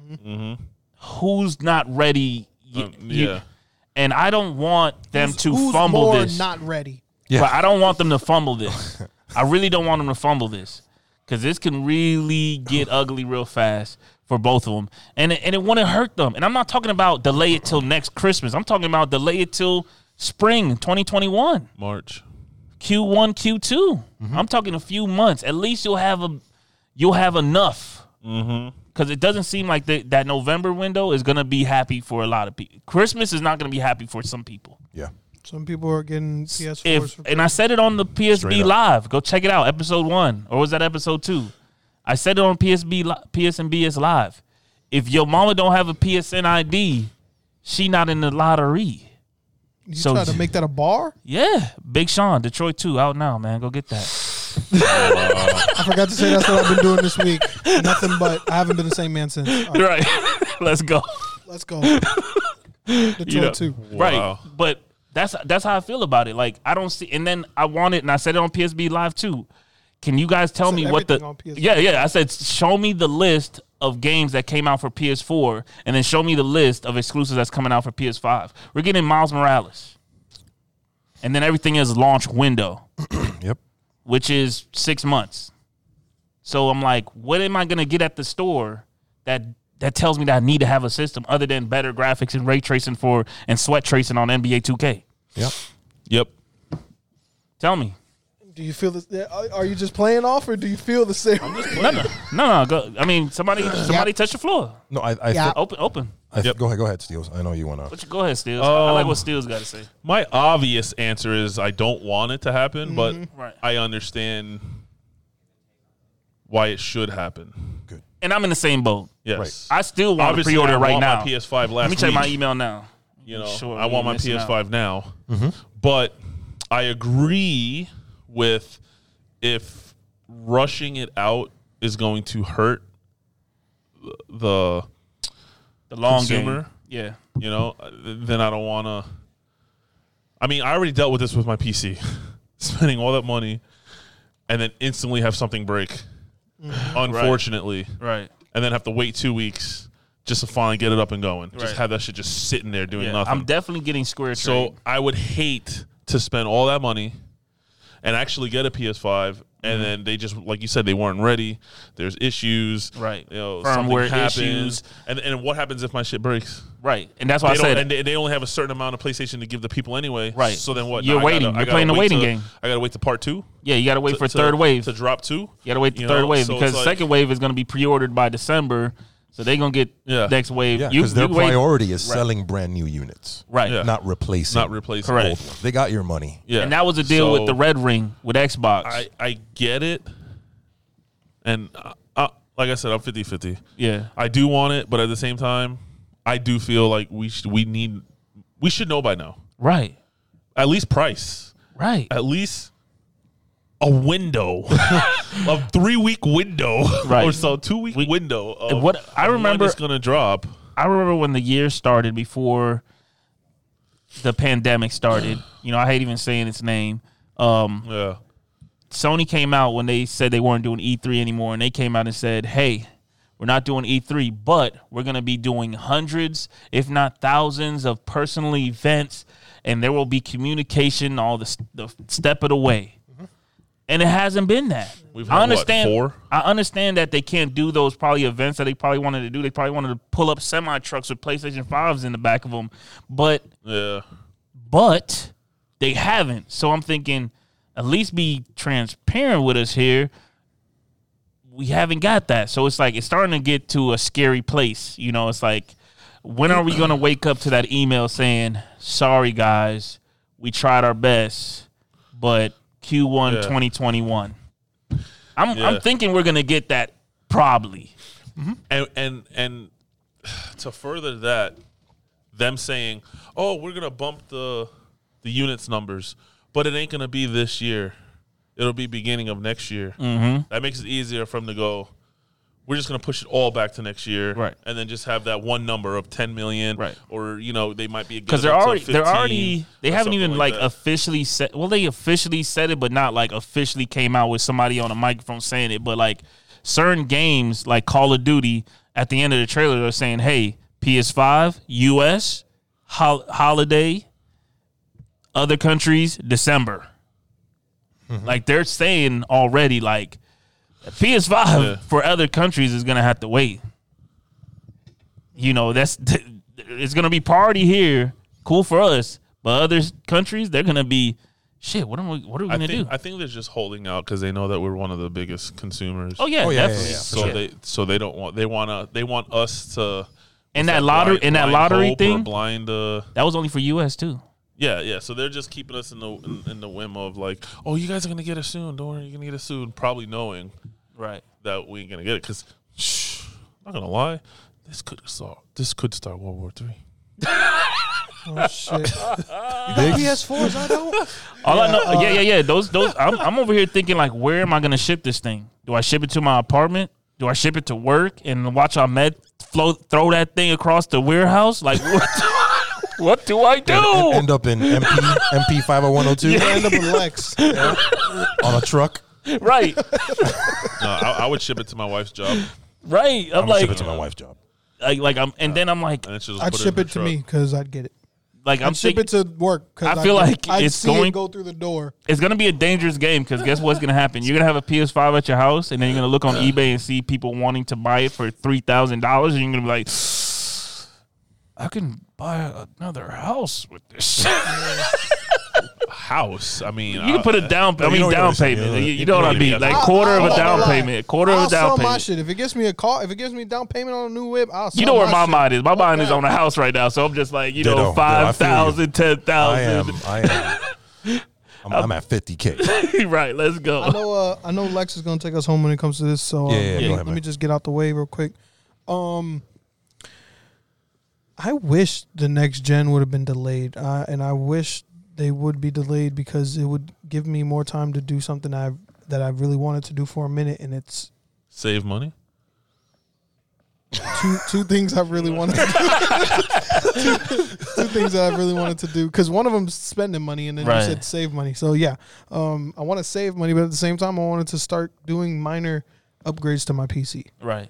Who's not ready? Yeah. And I don't want them to Who's fumble more this. not ready? Yeah. But I don't want them to fumble this. I really don't want them to fumble this because this can really get ugly real fast for both of them. And it wouldn't hurt them. And I'm not talking about delay it till next Christmas. I'm talking about delay it till spring 2021, March. Q1, Q2. I'm talking a few months. At least you'll have enough. Because it doesn't seem like that November window is going to be happy for a lot of people. Christmas is not going to be happy for some people. Yeah. Some people are getting PS4s. And I said it on the Straight PSB up. Live. Go check it out, episode 1. Or was that episode 2? I said it on PSNBS Live. If your mama don't have a PSN ID, she not in the lottery. You so- try to make that a bar? Yeah. Big Sean, Detroit 2, out now, man. Go get that. I forgot to say that's what I've been doing this week. Nothing but I haven't been the same man since. All right, Right. Let's go. let's go. Detroit You know, 2. Right. Wow. But that's how I feel about it. Like, I don't see. And then I wanted, and I said it on PSB Live too. Can you guys tell said me what the? everything on PS4. Yeah. I said, show me the list of games that came out for PS4, and then show me the list of exclusives that's coming out for PS5. We're getting Miles Morales, and then everything is launch window, Yep. which is 6 months. So I'm like, what am I gonna get at the store that tells me that I need to have a system other than better graphics and ray tracing and sweat tracing on NBA 2K? Yep. Yep. Tell me. Do you feel this? Are you just playing off, or do you feel the same? No. Go. I mean, somebody touch the floor. No, I Yeah. Open. Go ahead, Steels. I know you want to. Go ahead, Steels. I like what Steels got to say. My obvious answer is I don't want it to happen, but Right. I understand why it should happen. Good. And I'm in the same boat. Yes. I still want Obviously, to pre-order I right want now. my PS5 last Let me check week. my email now. You know, Sure, I want my missing PS5 now. But I agree with if rushing it out is going to hurt the long consumer, game. Yeah. you know, then I don't want to. I mean, I already dealt with this with my PC, spending all that money and then instantly have something break, unfortunately, Right. and then have to wait 2 weeks just to finally get it up and going. Just Right. have that shit just sitting there doing Yeah. nothing. I'm definitely getting Square So Trade. I would hate to spend all that money and actually get a PS5, and then they just, like you said, they weren't ready. There's issues, Right. You know, Firmware something happens, issues. and what happens if my shit breaks? Right. And that's why I They don't, said and they only have a certain amount of PlayStation to give the people anyway. Right. So then what? You're Now I waiting. gotta- I You're gotta playing the wait waiting to- game. I got to wait to part 2. yeah, you got to wait for third wave. to drop 2. You got to wait the You third know, wave so because it's like- second wave is going to be pre-ordered by December. So they're going to get Yeah. next wave. Yeah, You- because their you wait- priority is selling brand new units, Right. Yeah. not replacing. Not replacing. Correct. old ones. They got your money. Yeah. And that was the deal with So the Red Ring with Xbox. I get it, and like I said, I'm 50-50. yeah. I do want it, but at the same time, I do feel like we should know by now. Right. At least price. Right. At least a window, a 3-week window, Right. or so 2-week window. Of what I remember- when it's gonna drop. I remember when the year started before the pandemic started. You know, I hate even saying its name. Yeah, Sony came out when they said they weren't doing E3 anymore, and they came out and said, hey, we're not doing E3, but we're going to be doing hundreds, if not thousands, of personal events, and there will be communication all the step of the way. And it hasn't been that. We've had, I understand. 4? I understand that they can't do those probably events that they probably wanted to do. They probably wanted to pull up semi trucks with PlayStation 5s in the back of them, but Yeah, they haven't. So I'm thinking, at least be transparent with us here. We haven't got that. So it's like it's starting to get to a scary place. You know, it's like, when are we going to wake up to that email saying, sorry, guys, we tried our best, but Q1 2021. I'm thinking we're going to get that probably. and to further that, them saying, "Oh, we're gonna bump the units numbers, but it ain't gonna be this year. It'll be beginning of next year." Mm-hmm. That makes it easier for them to go, we're just gonna push it all back to next year, Right. And then just have that one number of 10 million, Right. Or they might be Because they haven't even like officially said. Well, they officially said it, but not like officially came out with somebody on a microphone saying it. But like certain games, like Call of Duty, at the end of the trailer, they're saying, "Hey, PS5, US, holiday, other countries, December." Like they're saying already, like PS5 for other countries is gonna have to wait. You know, it's gonna be party here, cool for us, but other countries they're gonna be shit. What are we gonna do? I think they're just holding out because they know that we're one of the biggest consumers. Oh yeah, definitely. So they don't want they want us to. And that lottery hope or thing, blind. that was only for US too. Yeah. So they're just keeping us in the whim of like, oh, you guys are gonna get it soon. Don't worry, you're gonna get it soon. Probably knowing Right. that we ain't gonna get it because, not gonna lie, this could start World War III. Oh shit! You got PS4s? I don't. All I know, yeah. Those. I'm over here thinking like, where am I gonna ship this thing? Do I ship it to my apartment? Do I ship it to work and watch our med throw that thing across the warehouse? Like, what do I do? End up in MP 50102 You end up with Lex. on a truck. Right. No, I would ship it to my wife's job. Right. I'm I'm like, ship it to my wife's job. then I'm like, And then she'll just I'd put ship in it to me because I'd get it. I'm I'd ship thinking, it to work because I feel like I'd it's see going- it go through the door. it's gonna be a dangerous game because guess what's gonna happen? You're gonna have a PS5 at your house, and then you're gonna look on eBay and see people wanting to buy it for $3,000, and you're gonna be like, I can buy another house with this. house. I mean, You can put a down. I mean, know what down I'm saying, payment. yeah. You know what I mean? Like quarter of a down payment. Quarter of I'll a down sell my payment. shit. If it gets me a car, if it gives me a down payment on a new whip, I'll sell You know where my shit. mind is. My mind is that. on a house right now, so I'm just like, Ditto. I 5,000, feel 10,000. I am. I'm at 50K. Right, let's go. I know Lex is gonna take us home when it comes to this. So Yeah, go ahead, let me man. just get out the way real quick. I wish the next gen would have been delayed, and I wish they would be delayed because it would give me more time to do something that I really wanted to do for a minute, and it's save money. two things I really wanted to do. two things that I really wanted to do, because one of them's spending money, and then Right. you said save money. So yeah, I want to save money, but at the same time, I wanted to start doing minor upgrades to my PC. Right.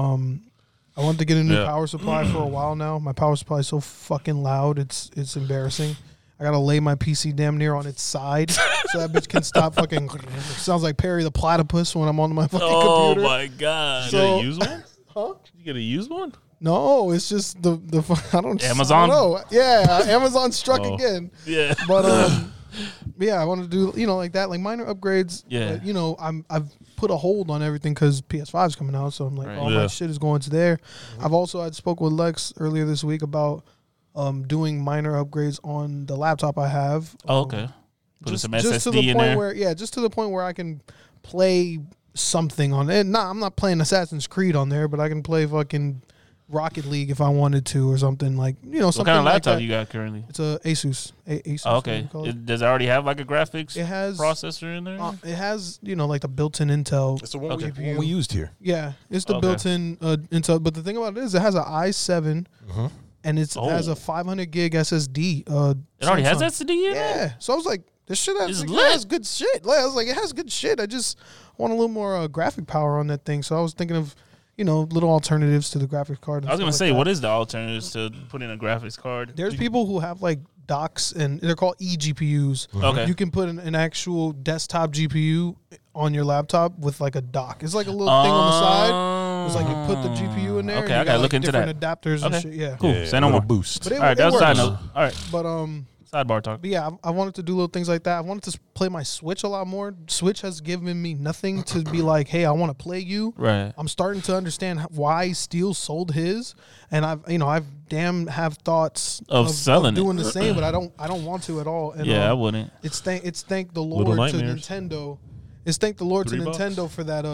I wanted to get a new Yeah. power supply for a while now. My power supply is so fucking loud, it's embarrassing. I gotta lay my PC damn near on its side so that bitch can stop fucking. Sounds like Perry the Platypus when I'm on my fucking Oh computer. my god. You So- get a used one? Huh? You get a used one? No, it's just the I don't Amazon? I don't know. Yeah, Amazon struck Oh. again. Yeah. But yeah, I want to do like that, like minor upgrades. Yeah. But, I've put a hold on everything because PS5 is coming out, so I'm like, Right. all Yeah. my shit is going to there. I've also I spoke with Lex earlier this week about doing minor upgrades on the laptop I have. Oh, okay. Put Just, some just to SSD the in point there. where just to the point where I can play something on it. I'm not playing Assassin's Creed on there, but I can play fucking Rocket League if I wanted to, or something like What something kind of like laptop that. you got currently? It's a Asus. Asus. Oh, what do okay. you call it? Does it already have like a graphics It has processor in there? It has like the built-in Intel. It's the one, Okay. one we used here. Yeah, it's the Okay. built-in Intel. But the thing about it is, it has an i7, and it has a 500 gig SSD. It already has Samsung. SSD in there? Yeah. So I was like, this shit It's has, lit. it has good shit. Like, I was like, it has good shit. I just want a little more graphic power on that thing. So I was thinking of, little alternatives to the graphics card. And I was gonna stuff say, like what that. is the alternatives to put in a graphics card? There's people who have like docks, and they're called eGPUs. Okay. You can put an actual desktop GPU on your laptop with like a dock. It's like a little thing on the side. It's like you put the GPU in there. Okay, and you I got, gotta like, look into different adapters and Okay. shit. Yeah. Cool. Say no little more. boost. But it, All right, it that's a side works. note. All right, But sidebar talk. But yeah, I wanted to do little things like that. I wanted to play my Switch a lot more. Switch has given me nothing to be like, hey, I want to play you. Right. I'm starting to understand why Steel sold his, and I've damn have thoughts Of selling it. doing the same, but I don't want to at all. And, Yeah, I wouldn't. It's thank the Little Lord to nightmares. Nintendo. It's thank the Lord to $3. Nintendo for that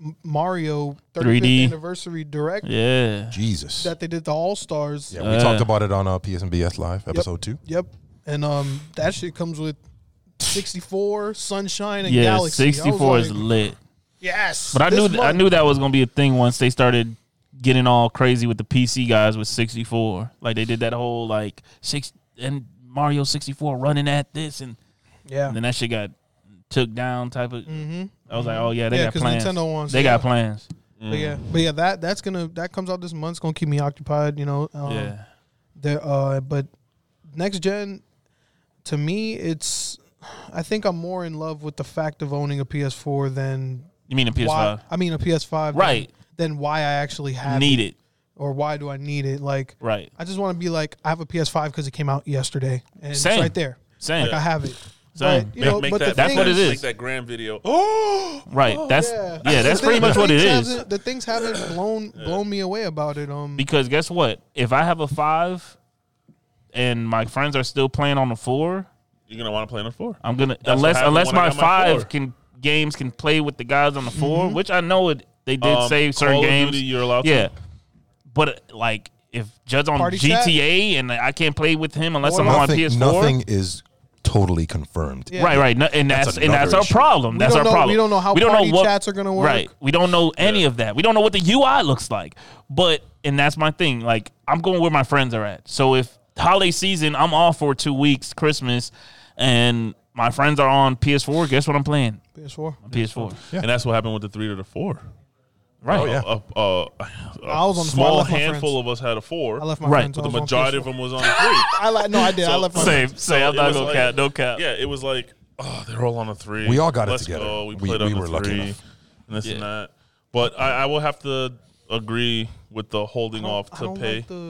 Mario 35th 3D. anniversary direct Yeah. Jesus. that they did the All Stars. Yeah, we talked about it on PSNBS Live, episode 2. Yep. And that shit comes with 64, Sunshine, and Yeah, Galaxy. I was 64 is like, lit. yes. But I this knew month. that was gonna be a thing once they started getting all crazy with the PC guys with 64. Like they did that whole like and Mario 64 running at this, and Yeah. then that shit got took down type of. Mm-hmm. I was like, oh yeah, they Yeah, got 'cause plans. Nintendo wants- they yeah. got plans. But yeah, that comes out this month. It's gonna keep me occupied. Yeah. But next gen, to me, I think I'm more in love with the fact of owning a PS4 than You mean a PS5? why. I mean a PS5, Right. Than why I actually have Need it. or why do I need it? Like, Right. I just want to be like, I have a PS5 because it came out yesterday, and Same. it's right there. Same. Like I have it. Same. But, but the that's thing what it is. Make that grand video. Right. That's that's The pretty much what it things is. The things haven't blown me away about it. Because guess what? If I have a 5 and my friends are still playing on the 4, You're gonna want to play on the 4. I'm gonna That's what happened unless when I my got my 5 4. games can play with the guys on the 4, which I know they did Um, say certain Call of games. Duty, you're allowed Yeah, to. but like if Judd's on Party chat? GTA and I can't play with him unless I'm Well, on PS4. Nothing is totally confirmed. Yeah. Right. No, and that's another our issue. problem. That's our problem. We don't know how party chats are gonna work. Right. We don't know any of that. We don't know what the UI looks like. And that's my thing. Like I'm going where my friends are at. So if holiday season, I'm off for 2 weeks, Christmas, and my friends are on PS4, guess what I'm playing? PS4. On PS4. And that's what happened with the 3 to the 4. Right. Oh, yeah. I was on the 4. I Small left my handful friends. of us had a 4, I left my Right. friends. but I the was on majority PS4. of them was on the 3. I did. I left my Same. I'm it not was gonna like- cap. No cap. Yeah, it was like, oh, they're all on a 3. We all got it Let's together. Go. We We- played we on the were lucky 3 enough. and this Yeah. and that. But I will have to agree with the holding off I to don't pay. like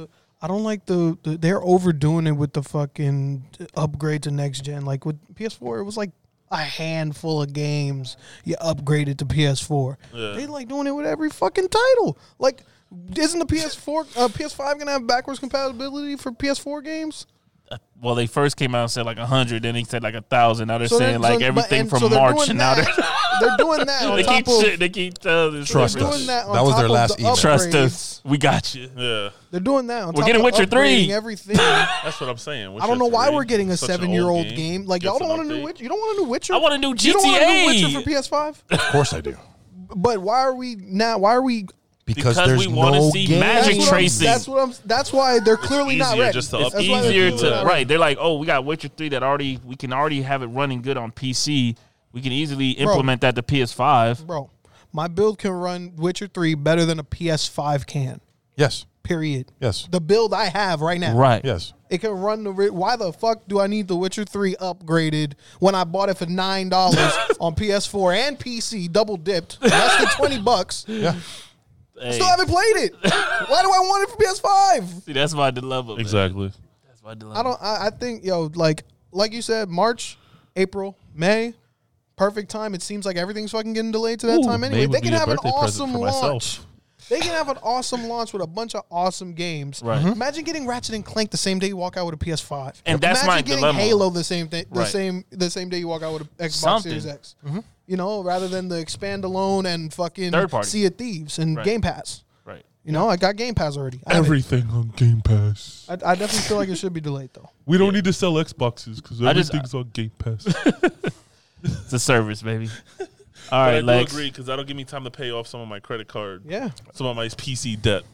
I don't like the they're overdoing it with the fucking upgrade to next gen. Like with PS4, it was like a handful of games you upgraded to PS4. Yeah. They like doing it with every fucking title. Like, isn't the PS5 gonna have backwards compatibility for PS4 games? Well, they first came out and said like 100, then they said like 1,000. Now they're saying like everything from March, and now they're doing that. On they top keep of, shit. They keep telling us. Trust they're us. doing that. On That was top their of last the email. Trust upgrades. us. We got you. Yeah, They're doing that. On We're top getting of Witcher 3. upgrading everything. that's what I'm saying. I don't know why we're getting a Such an 7-year-old old game. Like, y'all Gets don't an want a new update. Witcher. You don't want a new Witcher. I want a new GTA. You don't want a new Witcher for PS5. Of course I do. But why are we now? Why are we? Because we there's wanna no see game. magic tracing. That's why they're clearly not easier ready. just to It's That's why they're easier clearly to not right. ready. They're like, oh, we got Witcher 3 that we can already have it running good on PC. We can easily implement that to PS5. Bro, my build can run Witcher 3 better than a PS5 can. Yes. Period. Yes. The build I have right now. Right. Yes. It can run why the fuck do I need the Witcher 3 upgraded when I bought it for $9 on PS4 and PC, double dipped, less than $20? Yeah. Hey, Still haven't played it. Why do I want it for PS5? see, that's my dilemma. Man. Exactly. That's my dilemma. I think, like you said, March, April, May, perfect time. It seems like everything's fucking getting delayed to that Ooh, time May anyway. would They be can a have an birthday present awesome for launch. myself. They can have an awesome launch with a bunch of awesome games. Right. Imagine getting Ratchet and Clank the same day you walk out with a PS5. And that's my Imagine getting dilemma. Halo the same thing, Right. the same day you walk out with an Xbox Something. Series X. You know, rather than the expand alone and fucking Third party. Sea of Thieves and Right. Game Pass. Right. You know, I got Game Pass already. I have it. Everything on Game Pass. I definitely feel like it should be delayed though. We don't need to sell Xboxes because I just- everything's on Game Pass. It's a service, baby. All But right, I do Lex. agree because that'll give me time to pay off some of my credit card, Yeah. some of my PC debt.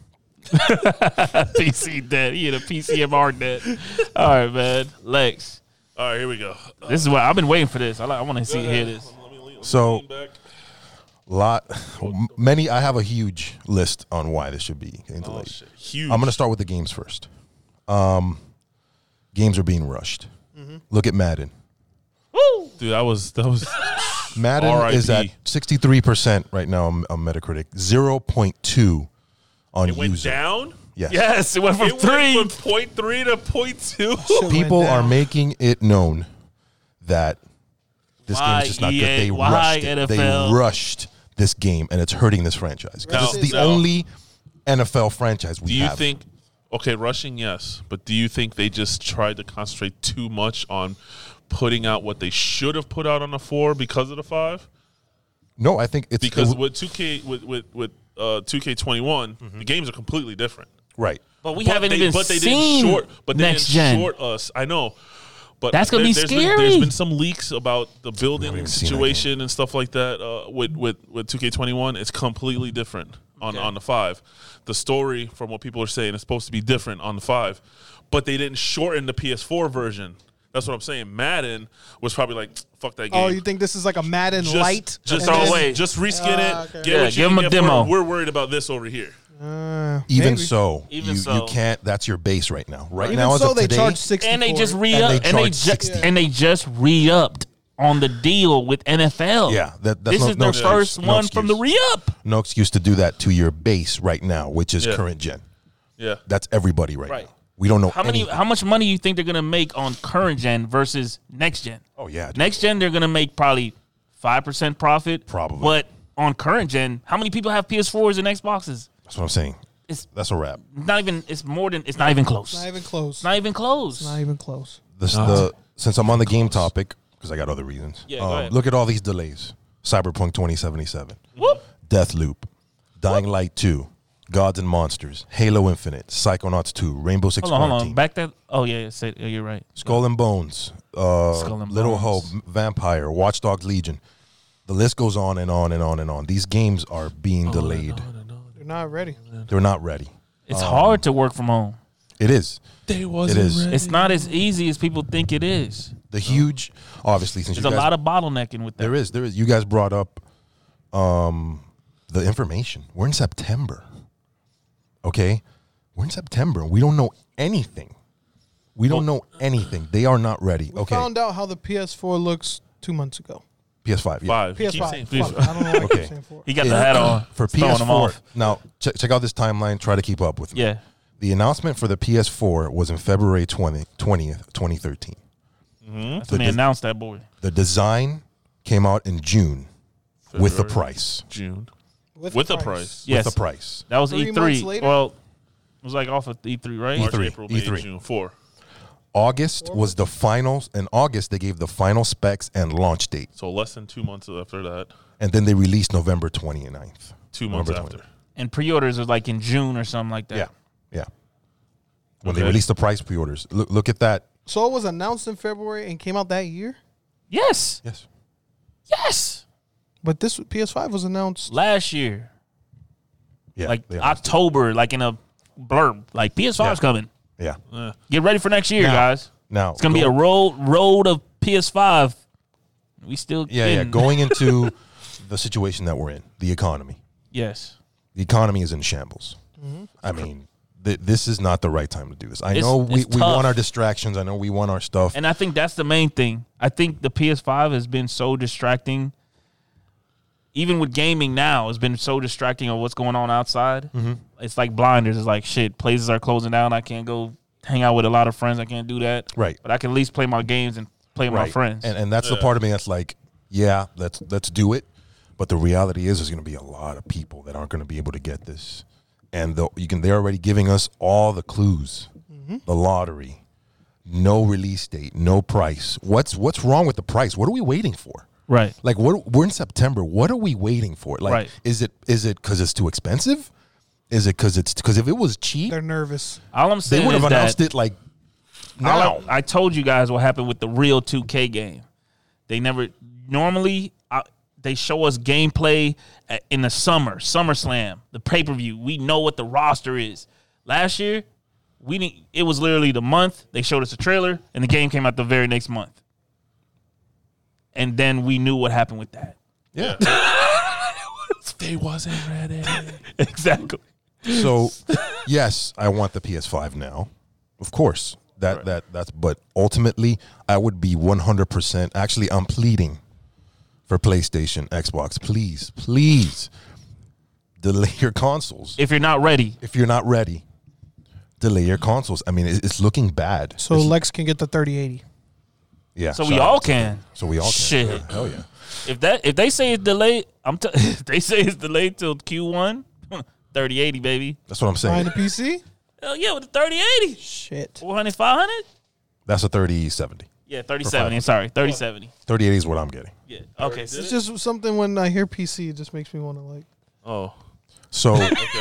PC debt. He had a PCMR debt. All right, man. Lex. All right, here we go. This is what I've been waiting for this. I want to hear this. So- I have a huge list on why this should be getting Oh, delayed. shit. Huge. I'm going to start with the games first. Games are being rushed. Mm-hmm. Look at Madden. Dude, that was Madden R.I.P. is at 63% right now on Metacritic, 0.2 on it went user. down. Yes. Yes, it went from It 3. went from 0.3 to 0.2. Shit People went are down. making it known that this game is just not good. EA? They Why rushed it. They NFL? rushed this game, and it's hurting this franchise. 'Cause Now- it's the now- only NFL franchise we Do you have. think? Okay, rushing, yes, but do you think they just tried to concentrate too much on putting out what they should have put out on the 4 because of the 5? No, I think it's Because it- with 2K with 2K21, the games are completely different. right. But we haven't even But they seen didn't short. But they next didn't gen. short us. I know. But That's gonna be there's scary. there's been some leaks about the building even seen that situation and stuff like that. With 2K21, it's completely different on the 5. The story, from what people are saying, is supposed to be different on the 5, but they didn't shorten the PS4 version. That's what I'm saying. Madden was probably like, fuck that game. Oh, you think this is like a Madden light? Just And throw then- away. Just reskin it. okay. Get Yeah, what you give can 'em a get for it. demo. We're worried about this over here. Even maybe. so, Even you so. can't. That's your base right now. Right Even now, as so, of they today, charge 60. And they just for it. re-up. And they charge 60. And they just re-upped on the deal with NFL. Yeah, that's This no, is no their excuse. first No one from the excuse. re-up. No excuse to do that to your base right now, which is Yeah. current gen. Yeah. That's everybody right, Right. now. We don't know How much money you think they're gonna make on current gen versus next gen? Oh yeah, dude. Next gen they're gonna make probably 5% profit. Probably. But on current gen, how many people have PS4s and Xboxes? That's what I'm saying. It's That's a wrap. not even. It's more than. It's not even close. Not even close. It's not even close. Not even close. Since I'm on the game topic, because I got other reasons. Yeah, go ahead. Look at all these delays: Cyberpunk 2077, Whoop. Deathloop, Dying Light 2, Gods and Monsters, Halo Infinite, Psychonauts 2, Rainbow Six Hold on. Quarantine, Back that. Oh yeah, you're right. Skull and Bones, Skull and Little Bones. Hope, Vampire, Watch Dogs Legion. The list goes on and on and on and on. These games are being delayed. They're not ready. They're not ready. It's hard to work from home. It is. They It is. It's not as easy as people think it is. The huge, obviously, since There's you a guys, lot of bottlenecking with that. there is. You guys brought up the information. We're in September. Okay? We're in September. We don't know anything. We don't know anything. They are not ready. We Okay. found out how the PS4 looks 2 months ago. PS5. Yeah. 5. You keep PS5. saying Fuck, five. I don't know why I Okay. keep saying 4. He got the hat on For throwing them PS4. off. Now, check out this timeline. Try to keep up with me. Yeah. The announcement for the PS4 was in February 20th, 2013. That's when they announced that boy. The design came out in June with the price. June. With a price. Yes. With the price. That was 3 months E3. later? Well, it was like off of E3, right? March, E3. April, May, E3. June. 4. August was the finals. In August, they gave the final specs and launch date. So less than 2 months after that. And then they released November 29th. 2 months November after. 20th. And pre-orders was like in June or something like that. Yeah. Yeah. When they Okay. released the price pre-orders. Look at that. So it was announced in February and came out that year? Yes. Yes. Yes. But this PS5 was announced. Last year. Yeah. Like they announced it. October, like in a blurb. Like PS5's coming. Yeah. Get ready for next year, Now- guys. Now It's gonna be a road of PS5. We still Going into the situation that we're in, the economy. Yes. The economy is in shambles. I mean, this is not the right time to do this. I know we it's want tough. our distractions. I know we want our stuff. And I think that's the main thing. I think the PS5 has been so distracting. Even with gaming now, it's been so distracting of what's going on outside. It's like blinders. It's like, shit, places are closing down. I can't go hang out with a lot of friends. I can't do that. Right. But I can at least play my games and play with my friends. And that's the part of me that's like, yeah, let's do it. But the reality is there's going to be a lot of people that aren't going to be able to get this. And they're already giving us all the clues. The lottery, no release date, no price. What's wrong with the price? What are we waiting for? Right. Like we're in September. What are we waiting for? Like, Right. is it because it's too expensive? Is it because if it was cheap, They're nervous. All I'm they saying would have is announced that it like now. I told you guys what happened with the real 2K game. They never normally they show us gameplay in the SummerSlam, the pay-per-view. We know what the roster is. Last year, it was literally the month. They showed us a trailer, and the game came out the very next month. And then we knew what happened with that. Yeah. They wasn't ready. Exactly. So, yes, I want the PS5 now. Of course. That's but ultimately I would be 100%. Actually, I'm pleading for PlayStation, Xbox. Please delay your consoles. If you're not ready. If you're not ready, delay your consoles. I mean, it's looking bad. So It's- Lex can get the 3080. yeah. So shout we out all to can. them. So we all can. Shit. Yeah, hell yeah. If they say it's delayed, if they say it's delayed till Q1, 3080, baby. That's what I'm Buying saying. the PC? Hell yeah, with the 3080. Shit. 400, 500? That's a 3070. Yeah, 3070. Sorry, 3070. 3080 is what I'm getting. Yeah. Okay. It's just something when I hear PC, it just makes me want to like, Oh, So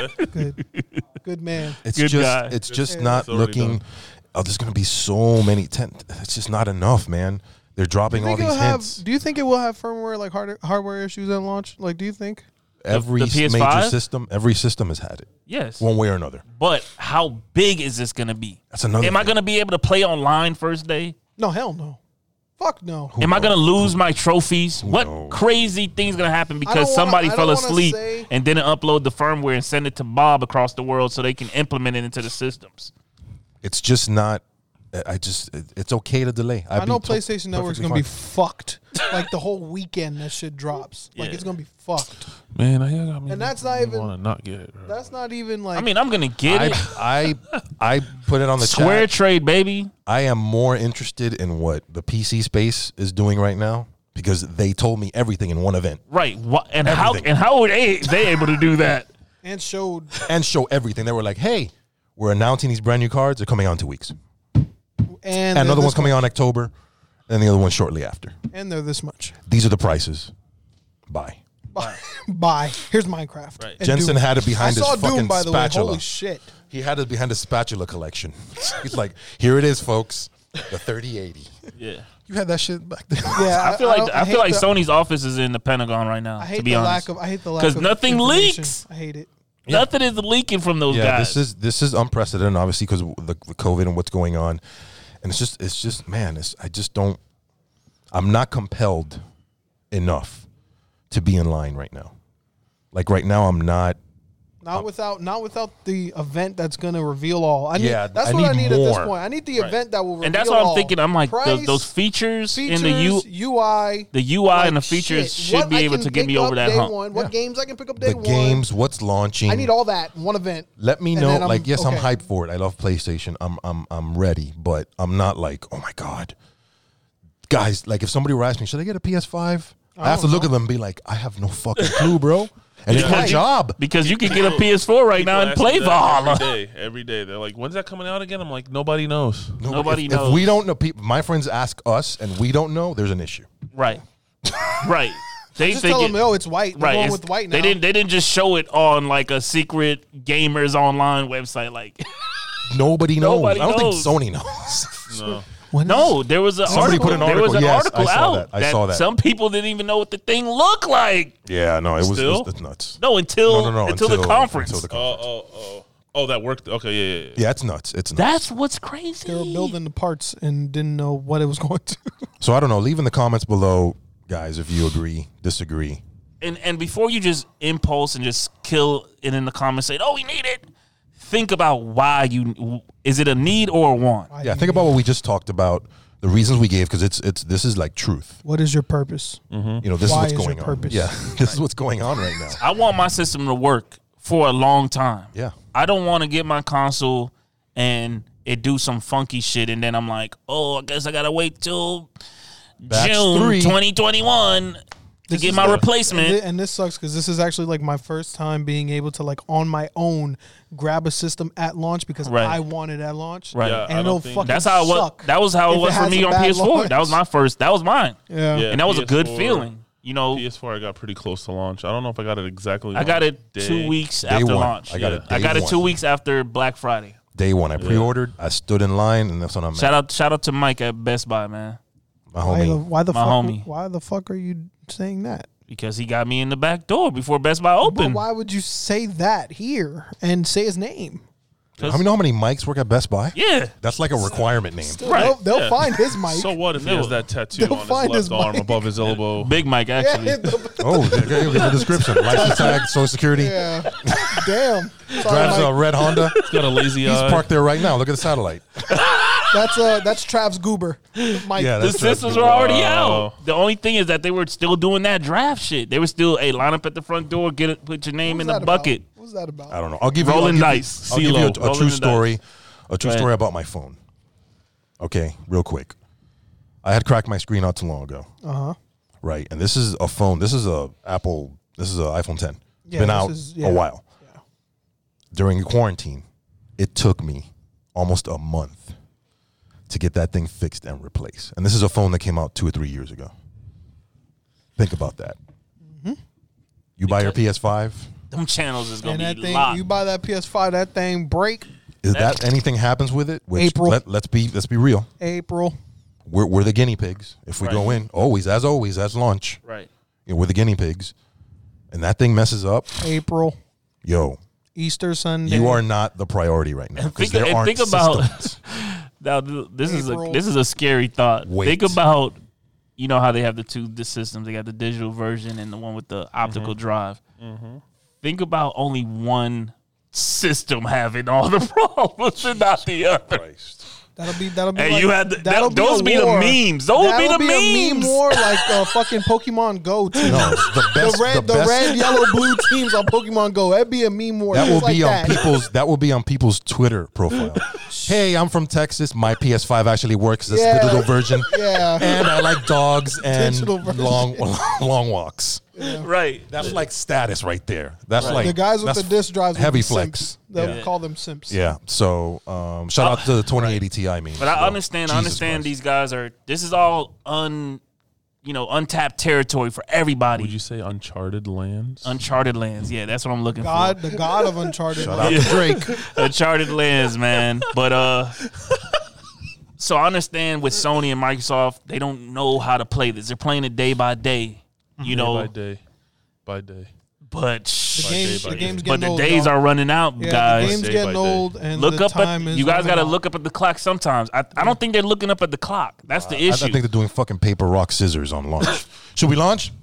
good man. it's Good just guy. it's just Yeah. not It's already looking. done. Oh, there's gonna be so many. It's just not enough, man. They're dropping all these hints. Do you think it will have firmware like hardware issues at launch? Like, do you think? Every the PS5? major system, every system has had it Yes. one way or another. But how big is this going to be? That's another. Am I thing. going to be able to play online first day? No, hell no. Fuck no. Who Am I going to knows? lose my trophies? What knows? crazy thing's going to happen because I don't somebody wanna fell asleep say- and didn't upload the firmware and send it to Bob across the world so they can implement it into the systems? It's just not. It's okay to delay. I know PlayStation Network's gonna be fucked. Like the whole weekend that shit drops. Like Yeah. it's gonna be fucked. man, I got me. And that's not even- want to not get it. Bro. That's not even like. I mean, I'm going to get it. I put it on the Square chat. trade, baby. I am more interested in what the PC space is doing right now because they told me everything in one event Right. And Everything. how were they able to do that? and showed. and show everything. They were like, "Hey, we're announcing these brand new cards. They're coming out in 2 weeks, And and another they're one's this coming much. out in October, and the other one shortly after. And they're this much. These are the prices. Bye." Bye. Here's Minecraft. Right. And Jensen Doom. had it behind I his saw fucking Doom, by the spatula. way. Holy shit. He had it behind his spatula collection. He's like, "Here it is, folks. The 3080." Yeah. You had that shit back then. Yeah, I feel like hate the Sony's office is in the Pentagon right now. I hate to be the honest, lack of. I hate the lack 'Cause of nothing information. leaks. I hate it. nothing is leaking from those Yeah, guys. this is unprecedented, obviously, because the COVID and what's going on, and it's just man, I just don't. I'm not compelled enough to be in line right now. Like right now, I'm not Not without the event that's gonna reveal all. That's I what I need need at this more. point. I need the event that will reveal all. And that's what I'm thinking. I'm like, Price, those features in the UI. The UI and the features should be able to get me over that hump. What games I can pick up day The one. games, what's launching. I need all that in one event. Let me And know. then I'm Like, yes, I'm okay. hyped for it. I love PlayStation. I'm ready, but I'm not like, oh my god, guys. Like, if somebody were asking me, should I get a PS5? I have to look at them and be like, I have no fucking clue, bro. And it's my job. Because you can get a PS4 right now and play Valhalla. Every day. They're like, when's that coming out again? I'm like, nobody knows. Nobody If knows. we don't know, my friends ask us, and we don't know, there's an issue. Right. Right. They Just think tell them, oh, it's white. They're going with white now. They didn't just show it on like a secret gamers online website. Like Nobody knows. Nobody I don't knows. think Sony knows. No. no, there was an Somebody article. put an There was article. an Yes, article I saw out that. I saw that. some people didn't even know what the thing looked like. Yeah, no, it was Still? it's nuts. No, until No, until the conference. Until the conference. Oh, that worked. Okay, yeah. Yeah, it's nuts. It's nuts. That's what's crazy. They were building the parts and didn't know what it was going to. So I don't know. Leave in the comments below, guys, if you agree, disagree. And before you just impulse and just kill it in the comments, saying, "Oh, we need it." Think about why is it a need or a want? Yeah, think about what we just talked about. The reasons we gave, because this is like truth. What is your purpose? You know, this Why is is what's your going on. purpose? Yeah, this is what's going on right now. I want my system to work for a long time. Yeah. I don't want to get my console and it do some funky shit, and then I'm like, oh, I guess I gotta wait till Batch June 3. 2021 to This get is my the- replacement. And this sucks because this is actually like my first time being able to like on my own grab a system at launch because Right. I wanted at launch. Right. Yeah, I And it'll don't think- fucking That's how it was. suck That was how it if was for has me a on bad PS4. launch. That was my first. That was mine. Yeah. Yeah. And that was a good PS4 feeling. You know, PS4, I got pretty close to launch. I don't know if I got it exactly. I got on it day. 2 weeks Day after one. launch. I got it I day got it 2 one. weeks after Black Friday. Day one, I pre-ordered. I stood in line, and that's when I'm Shout out to Mike at Best Buy, man, my homie. Why the My fuck? homie. Why the fuck are you saying that? because he got me in the back door before Best Buy But opened. why would you say that here and say his name? How many know how many mics work at Best Buy? Yeah. That's like a requirement name. Right. They'll Yeah. find his mic. So what if he has that tattoo They'll on find his his left arm mic. above his elbow? Big Mike, actually. Oh, okay, look at the description. License tag, Social Security. Yeah. Damn. Sorry, Drives a Mike. red Honda. He's got a lazy He's eye. parked there right now. Look at the satellite. That's Trav's Goober. Mike. Yeah, The that's systems were already out. The only thing is that they were still doing that draft shit. They were still, hey, line up at the front door, put your name What's in the that bucket. About? What's that about? I don't know. I'll give Rolling you dice. I'll give you CeeLo. a Rolling true the story. A true Go ahead. story about my phone. Okay, real quick. I had cracked my screen not too long ago. Right, and this is a phone. This is a Apple. This is an iPhone 10. It's Yeah, been this out is- a yeah. while. During quarantine, it took me almost a month to get that thing fixed and replaced. And this is a phone that came out 2 or 3 years ago. Think about that. You buy your PS5. Them channels is And going that to be thing, locked. you buy that PS5, that thing break Is that anything happens with it? Which April. Let's be real. April. We're the guinea pigs. If we go in, always as launch, Right. you know, we're the guinea pigs, and that thing messes up. April. Yo, Easter Sunday. you are not the priority right now because there aren't think about systems. now. This April. is a scary thought. Wait. Think about, you know how they have the systems. They got the digital version and the one with the optical drive. Think about only one system having all the problems and not the other. That'll be And like, you had that'll those a be the war. memes. Those That'll be the a meme memes. war like fucking Pokemon Go team. No, the best. the red, yellow, blue teams on Pokemon Go. That'd be a meme war. That just will be like on that. people's. That will be on people's Twitter profile. Hey, I'm from Texas. My PS5 actually works. This Yeah. digital version. Yeah. And I like dogs and Digital version. long walks. Right. That's like status right there. That's like The guys with that's the disc drives will heavy be flex. simps. They'll Yeah. call them simps. Yeah. So shout out to the 2080 Ti. Mean, But I understand. These guys are. This is all untapped territory for everybody. Would you say Uncharted lands? Uncharted lands. Yeah, that's what I'm looking God, the God of Uncharted. Shout out to Drake. for. Uncharted lands, man. But so I understand with Sony and Microsoft, they don't know how to play this. They're playing it day by day. You know, day by day. but The game's but getting the old. days dog. are running out, Yeah, guys. the game's Day getting by day. old, and Look the up time at is you guys got to running look up at the clock sometimes. I don't think they're looking up at the clock. That's the I issue. think they're doing fucking paper, rock, scissors on launch. Should we launch?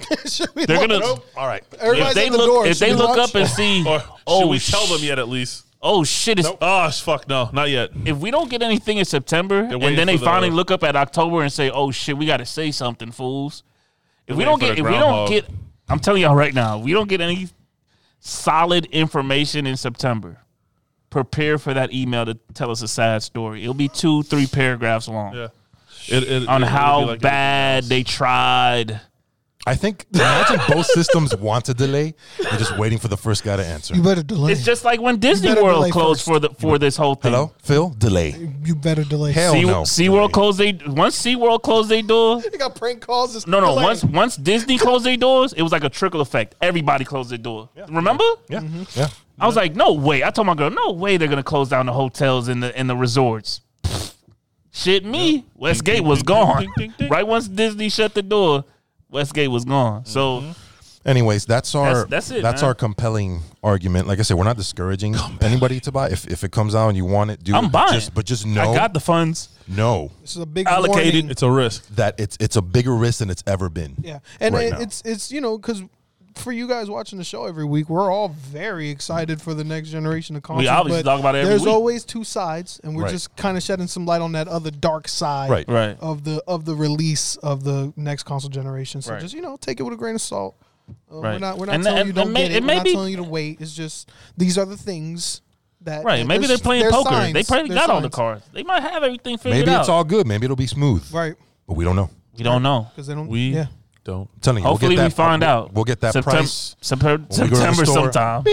They're gonna. Nope. All right. Everybody's If they at the look, door. if they Should we look launch? up and see, Or should we tell them yet at least? Oh shit! It's, Oh fuck no, not yet. if we don't get anything in September, and waiting then they for finally the- look up at October and say, "Oh shit, we got to say something, fools." If we waiting don't for get, the if we don't groundhog. get, I'm telling y'all right now, if we don't get any solid information in September, prepare for that email to tell us a sad story. It'll be 2-3 paragraphs long Yeah. on it'll how be like bad everything they tried. I think imagine both systems want to delay. They're just waiting for the first guy to answer. You better delay. It's just like when Disney better World delay closed first. for this whole thing. Hello, Phil. Delay. You better delay. Hell no. SeaWorld closed once SeaWorld closed their door. They got prank calls. It's No. delay. Once Disney closed their doors, it was like a trickle effect. Everybody closed their door. Remember? Yeah. Yeah. I was like, no way. I told my girl, no way they're gonna close down the hotels and the resorts. Shit, me. Westgate was gone. Right once Disney shut the door, Westgate was gone. So Anyways, that's our That's it, that's man. our compelling argument. Like I said, we're not discouraging anybody to buy. If it comes out and you want it, do I'm it. buying. But just know, I got the funds. know This is a big Allocated. warning. It's a risk. that it's a bigger risk than it's ever been. Yeah, and right now. it's because for you guys watching the show every week, we're all very excited for the next generation of consoles. obviously but talk about it every there's week. always two sides, and we're Right. just kind of shedding some light on that other dark side Right. Right. of the release of the next console generation. So Right. just take it with a grain of salt. Right. We're not And- telling and- you don't and may- get it. it We're may not be- telling you to wait. It's just these are the things that Right. Maybe they're playing there's poker. signs. They probably There's got all the signs. cards. They might have everything figured Maybe out. it's all good. Maybe it'll be smooth. Right, But we don't know. We don't know. because they don't. We yeah. don't. I'm telling you. Hopefully we'll we get that, find out. We'll get that price. September when we go to the store. sometime.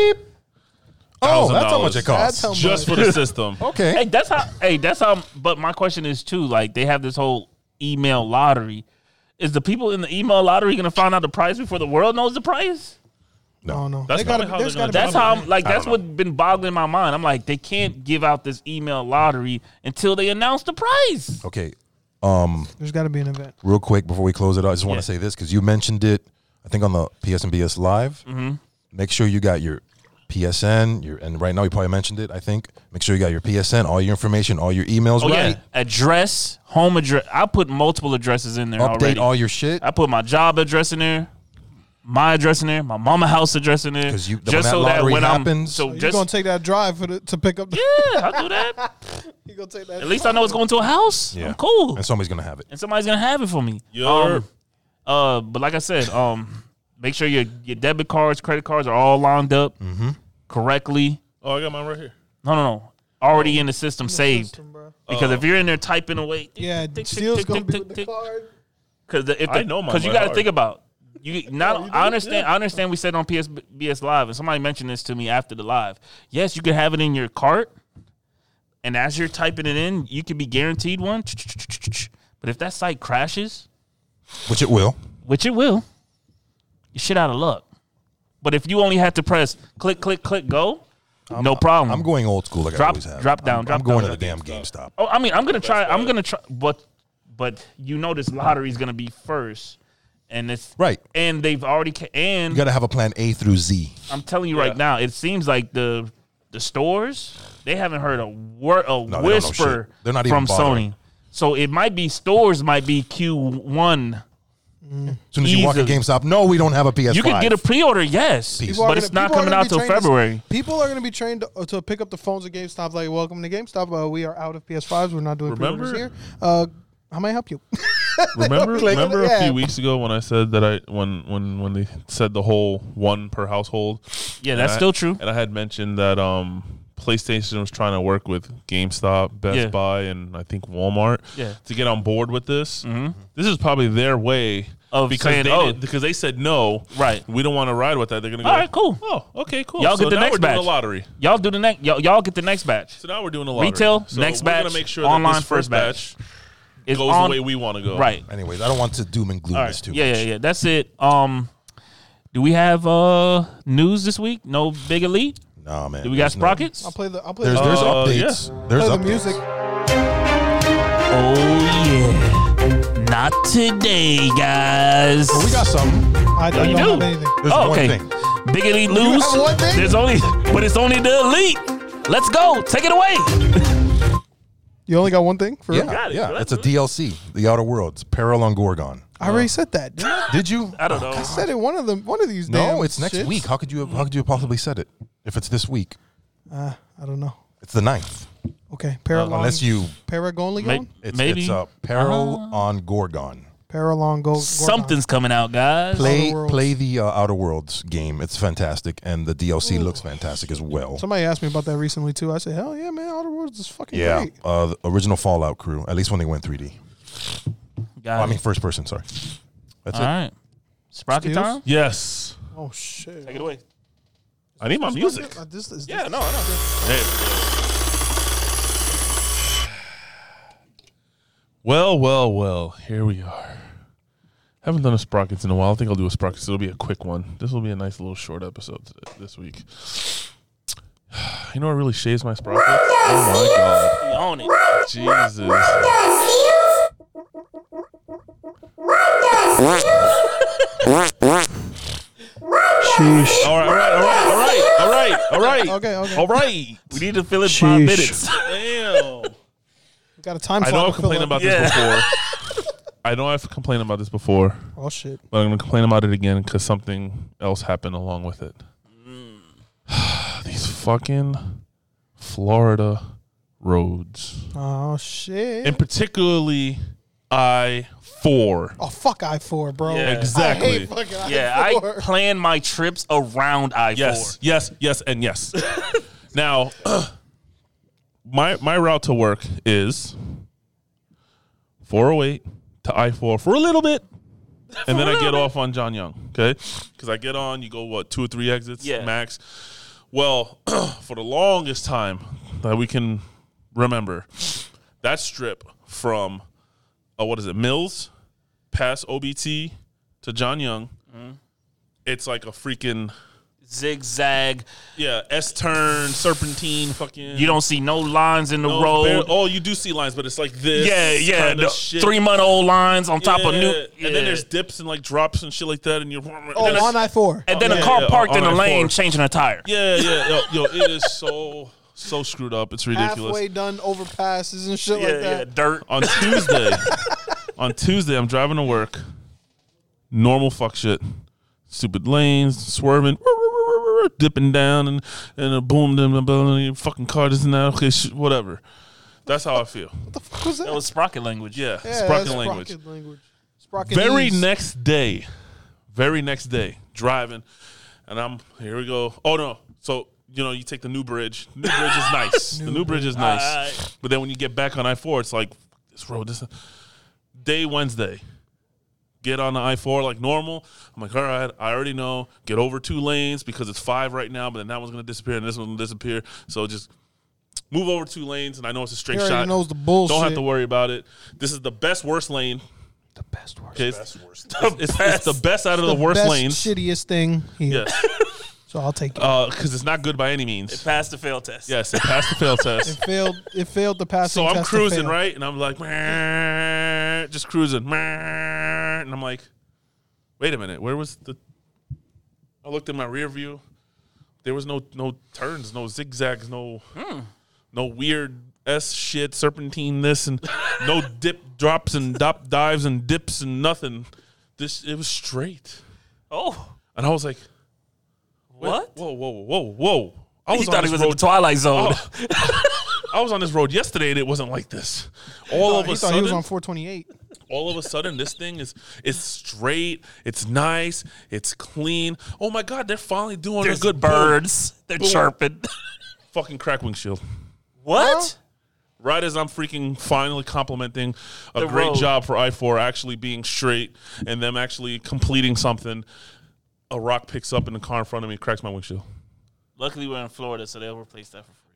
Oh, that's how much it $1,000. costs. That's how Just much. for the system. Okay. Hey, that's how. But my question is too. Like they have this whole email lottery. Is the people in the email lottery going to find out the price before the world knows the price? Oh no, That's They gotta probably how there's they're gotta gonna be That's how. something. That's don't what been boggling my mind. I'm like, they can't give out this email lottery until they announce the price. Okay. There's got to be an event. Real quick before we close it out, I just want Yeah. to say this because you mentioned it, I think on the PSNBS Live. Mm-hmm. Make sure you got your PSN, and right now you probably mentioned it, I think. Make sure you got your PSN, all your information, all your emails Oh right. yeah, address, home address. I put multiple addresses in there Update already. all your shit. I put my job address in there, my address in there, my mama house address in there. 'Cause when that lottery happens- so You're just gonna take that drive to pick up. The, yeah, I'll do that. you gonna take that. At least I know it's going to a house. Yeah. I'm cool, And somebody's going to have it. and somebody's gonna have it for me. Your- But like I said, make sure your debit cards, credit cards are all lined up correctly. Oh, I got mine right here. No, already in the system, saved. System, bro. Because if you're in there typing away, Yeah, tick, tick, Steel's tick, gonna tick, be tick, with the tick. card. I know mine because you by got to heart. think about you. Not I understand. I understand. We said on PSBS Live, and somebody mentioned this to me after the live. Yes, you can have it in your cart, and as you're typing it in, you can be guaranteed one. But if that site crashes, Which it will. which it will, you're shit out of luck. But if you only had to press click, click, click, go, no problem. I'm going old school like I always have. drop down, I'm drop going down. to the damn GameStop. Oh, I mean, I'm gonna try. I'm gonna try, but you know, this lottery is gonna be first, and it's Right. And they've already and You got to have a plan A through Z. I'm telling you right now, it seems like the stores they haven't heard a word, they don't know whisper shit. They're not even from bothering. Sony. So it might be stores might be Q1. As soon as you walk in Easily. GameStop, no, we don't have a PS5. You could get a pre-order, yes, Peace. People are but gonna- it's not people are coming gonna out be till trained to- February. People are going to be trained to pick up the phones at GameStop. Like, welcome to GameStop. We are out of PS5s. We're not doing pre-orders Remember- here. How may I help you? Remember a yeah. few weeks ago when I said that when they said the whole one per household? Yeah, And that's I- still true. And I had mentioned that PlayStation was trying to work with GameStop, Best Yeah. Buy, and I think Walmart Yeah. to get on board with this. This is probably their way Of because saying, they oh. didn't- because they said no. Right. We don't want to ride with that. They're gonna go. All right, cool. Oh, okay, cool. Y'all so get the now next we're doing batch. a lottery. Y'all do the next. Y'all get the next batch. So now we're doing a lottery. Retail, So next we're batch, gonna make sure online, that this first batch. It's goes on the way we want to go. right. Anyways, I don't want to doom and gloom All this right. too Yeah, much. yeah, yeah. That's it. Do we have news this week? No Big Elite? Nah, man. Do we got there's no- sprockets? I'll play the. I'll play There's the, updates. There's play the updates. music. Oh yeah. Not today, guys. But we got something. I don't you have do? anything. There's Oh, one okay. thing. Big Elite lose. have one thing? There's only, but it's only the Elite. Let's go. Take it away. You only got one thing for real? Yeah, got it. yeah. Let's It's a do DLC, The Outer Worlds, Peril on Gorgon. I already said that. Didn't I? Did you? I don't know. I said it one of these No, damn it's next shits. week. How could you have possibly said it if it's this week? I don't know. It's the 9th. Okay, Unless you, Paragon? Maybe. it's Peril on Gorgon. Paralon Go. Something's coming out, guys. Play the Outer Worlds game. It's fantastic, and the DLC looks fantastic as well. Somebody asked me about that recently too. I said, hell yeah, man, Outer Worlds is fucking Yeah, great. the original Fallout crew. At least when they went 3D. Got I mean, first person. Sorry. That's All it. right. Sprocket Steals? time? Yes. Oh shit. Take it away. I need my music. Yeah, no, I know. Well. Here we are. Haven't done a Sprockets in a while. I think I'll do a Sprockets. It'll be a quick one. This will be a nice little short episode this week. You know what really shaves my Sprockets? Oh my God. You own it. Jesus. Sheesh. All right. Okay. All right. We need to fill in 5 Sheesh. minutes. Damn. We got a time I slot. know I've to fill complained up. about this before. I know I've complained about this before, Oh shit. but I'm going to complain about it again because something else happened along with it. These fucking Florida roads. Oh shit. And particularly I-4. Oh fuck I-4, bro. Yeah. Exactly. I hate fucking Yeah, I-4. I plan my trips around I-4. Yes, and yes. Now, my route to work is 408 to I-4 for a little bit, and then I get off on John Young, okay? Because I get on, you go, 2 or 3 exits max. Well, for the longest time that we can remember, that strip from, Mills, past OBT to John Young, it's like a freaking... Zigzag. Yeah, S-turn, serpentine, fucking... You don't see no lines in the road. You do see lines, but it's like this. Yeah. kinda shit. 3-month-old lines on top of new. Yeah. And then there's dips and like drops and shit like that, and you're... Oh, on I-4. And then Yeah, a car yeah, parked on in the I-4. lane changing a tire. Yeah. Yo, it is so screwed up. It's ridiculous. Halfway done overpasses and shit like that. Dirt. On Tuesday, I'm driving to work. Normal fuck shit. Stupid lanes, swerving, dipping down, and a boom, and your fucking car doesn't know. Okay, whatever. That's how I feel. What the fuck was that? That was Sprocket language. Yeah, Yeah, Sprocket that's language. Sprocket language. Sprocket Very knees. next day, driving, and here we go. Oh no, so you take the new bridge. New bridge is nice. The new bridge is nice, but then when you get back on I-4, it's like this road. Day Wednesday, get on the I-4 like normal. I'm like, all right, I already know. Get over 2 lanes because it's 5 right now, but then that one's gonna disappear and this one's gonna disappear. So just move over 2 lanes, and I know it's a straight He already shot. knows the bullshit. Don't have to worry about it. This is the best worst lane. The best worst. Okay, it's the best out of the worst best, lanes. shittiest thing here. Yes, So I'll take it. because it's not good by any It means. passed the fail test. Yes, it passed the fail test. It failed the passing So I'm test to cruising, fail. right? And I'm like, "Meh," just cruising. Meh. And I'm like, wait a minute, where was the... I looked in my rear view. There was no turns, no zigzags, no weird S shit, serpentine this, and no dip drops and dives and dips and nothing. It was straight. Oh, And I was like, what? Whoa. I He was thought on he this was in the road. Twilight Zone. I was on this road yesterday and it wasn't like this. He thought he was on Sudden, 428. all of a sudden, this thing is straight. It's nice. It's clean. Oh my God, they're finally doing There's a good birds. They're Boom. chirping. fucking crack windshield. What? Right as I'm freaking finally complimenting a The great road. job for I-4 actually being straight and them actually completing something, a rock picks up in the car in front of me and cracks my windshield. Luckily, we're in Florida, so they'll replace that for free.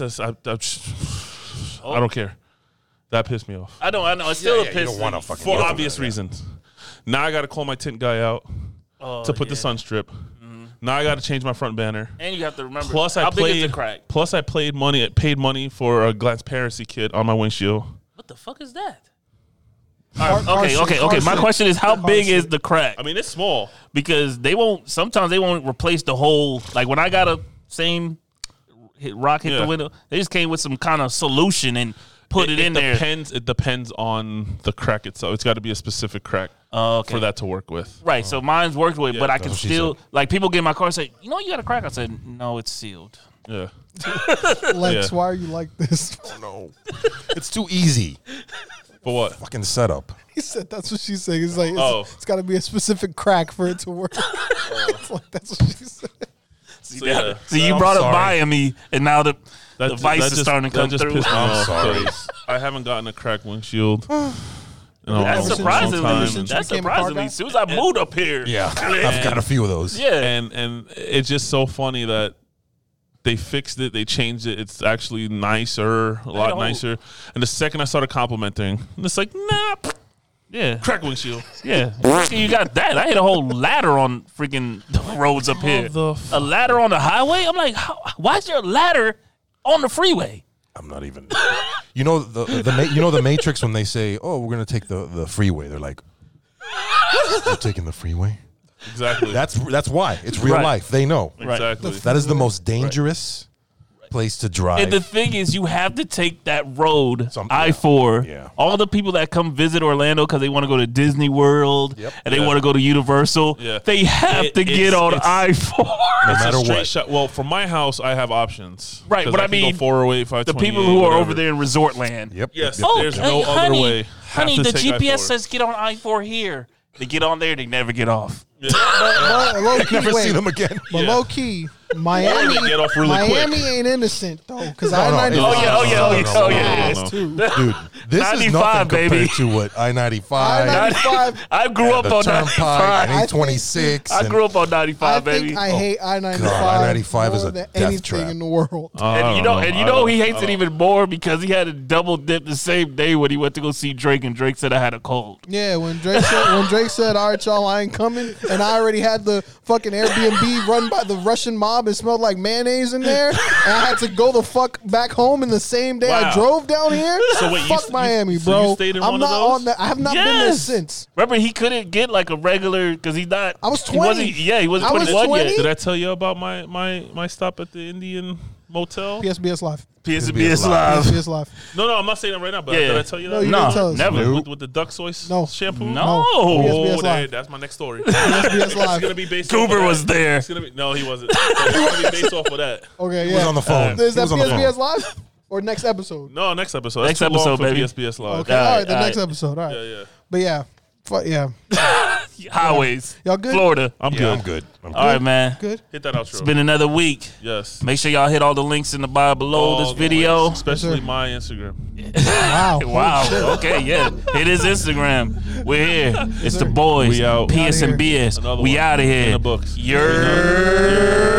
I don't care. That pissed me off. I know. It's still a you piss. don't want to fucking For go through obvious that. reasons. Now I got to call my tint guy out to put the sun strip. Now I got to change my front banner. And you have to remember, Plus how I big is played. the crack? Plus I paid money for a transparency kit on my windshield. What the fuck is that? Car Okay. shit. My question is, how Car big shit. is the crack? I mean, it's small. Because sometimes they won't replace the whole. Like when I got a rock hit Yeah. the window, they just came with some kind of solution and put it in there. It depends on the crack itself. It's got to be a specific crack for that to work with. Right. So mine's worked with, but I can what she still said. like people get in my car and say, you got a crack. I said, no, it's sealed. Yeah. Lex, Yeah. why are you like this? Oh, no. It's too easy. For what? Fucking setup. He said that's what she's saying. He's like, it's got to be a specific crack for it to work. It's like, that's what she said. So you brought up Miami, and now the vice is starting to come just through. Pissed me off sorry. 'cause I haven't gotten a cracked windshield. That's surprising. since you That's became a car surprising. guy? As soon as I moved up here, I've got a few of those. yeah. And it's just so funny that they fixed it, they changed it. It's actually nicer, a lot nicer. And the second I started complimenting, it's like, nah, Yeah. crack windshield. Yeah. You got that. I hit a whole ladder on freaking roads up here. A ladder on the highway? I'm like, why is there a ladder on the freeway? I'm not even. You know the Matrix when they say, "Oh, we're gonna take the freeway." They're like, "We're taking the freeway." Exactly. That's why it's real Right. life. They know exactly. that is the most dangerous place to drive. And the thing is, you have to take that road, Something- I-4. Yeah. All the people that come visit Orlando because they want to go to Disney World and they want to go to Universal, they have to get on I-4. no It's matter a straight what. shot. Well, from my house, I have options. Right, 'Cause but I can go mean, 408, the 528, people who are whatever. over there in Resort Land. Yep. Yes, Yep. there's no other honey, way. Have Honey, to the take GPS I-4. says get on I-4 here. They get on there, they never get off. But low-key, Never wait. see them again. But low key, Miami, Get off really Miami quick. ain't innocent though, because No, I-95. no, Oh, yeah. is too. Dude, this is 95, nothing compared baby. to what I-95, I-95. I grew up the on Turnpike, 95. and 826. I grew up on 95, I baby. think I hate I-95. God, I-95 is more a than death anything trap. in the world. And you know he hates it even more because he had a double dip the same day when he went to go see Drake, and Drake said I had a cold. Yeah, when Drake said, "All right, y'all, I ain't coming," and I already had the fucking Airbnb run by the Russian mob, it smelled like mayonnaise in there, and I had to go the fuck back home in the same day I Wow. drove down here. So wait, fuck Miami, so bro. you stayed in I'm one not of those? on that. I have not been there Yes. since. Remember, he couldn't get like a regular because he's not. I was he wasn't- 20. Yeah, he wasn't I was 21 20? yet. Did I tell you about my stop at the Indian motel? PSBS Live. PSBS Live. PSBS Live. No, I'm not saying that right now, but Yeah. did I tell you that? No, you No, didn't tell us. never. With the duck soy No. shampoo? No. PSBS Oh, Live. that's my next story. PSBS It's Live. gonna be based off Goober of that. was there. It's gonna be, no, he wasn't. It's gonna be based off of that. Okay, He yeah. was on the phone. Is He that was on the PSBS phone. Live or next episode? No, next episode. Next That's too long episode, for baby. PSBS Live. Okay, All all right, right, the all next right. episode. All right, Yeah. but yeah, yeah. Highways. Y'all good? Florida. I'm Yeah, good. I'm good. I'm All right, man. Good. Hit that outro. It's been another week. Yes. Make sure y'all hit all the links in the bio below All this the video. links, especially Yes, sir. my Instagram. Wow. Wow. Okay, yeah. It is Instagram. We're here. It's the boys. We out. PS and We outta BS. Another We one. out of here. In the books. You're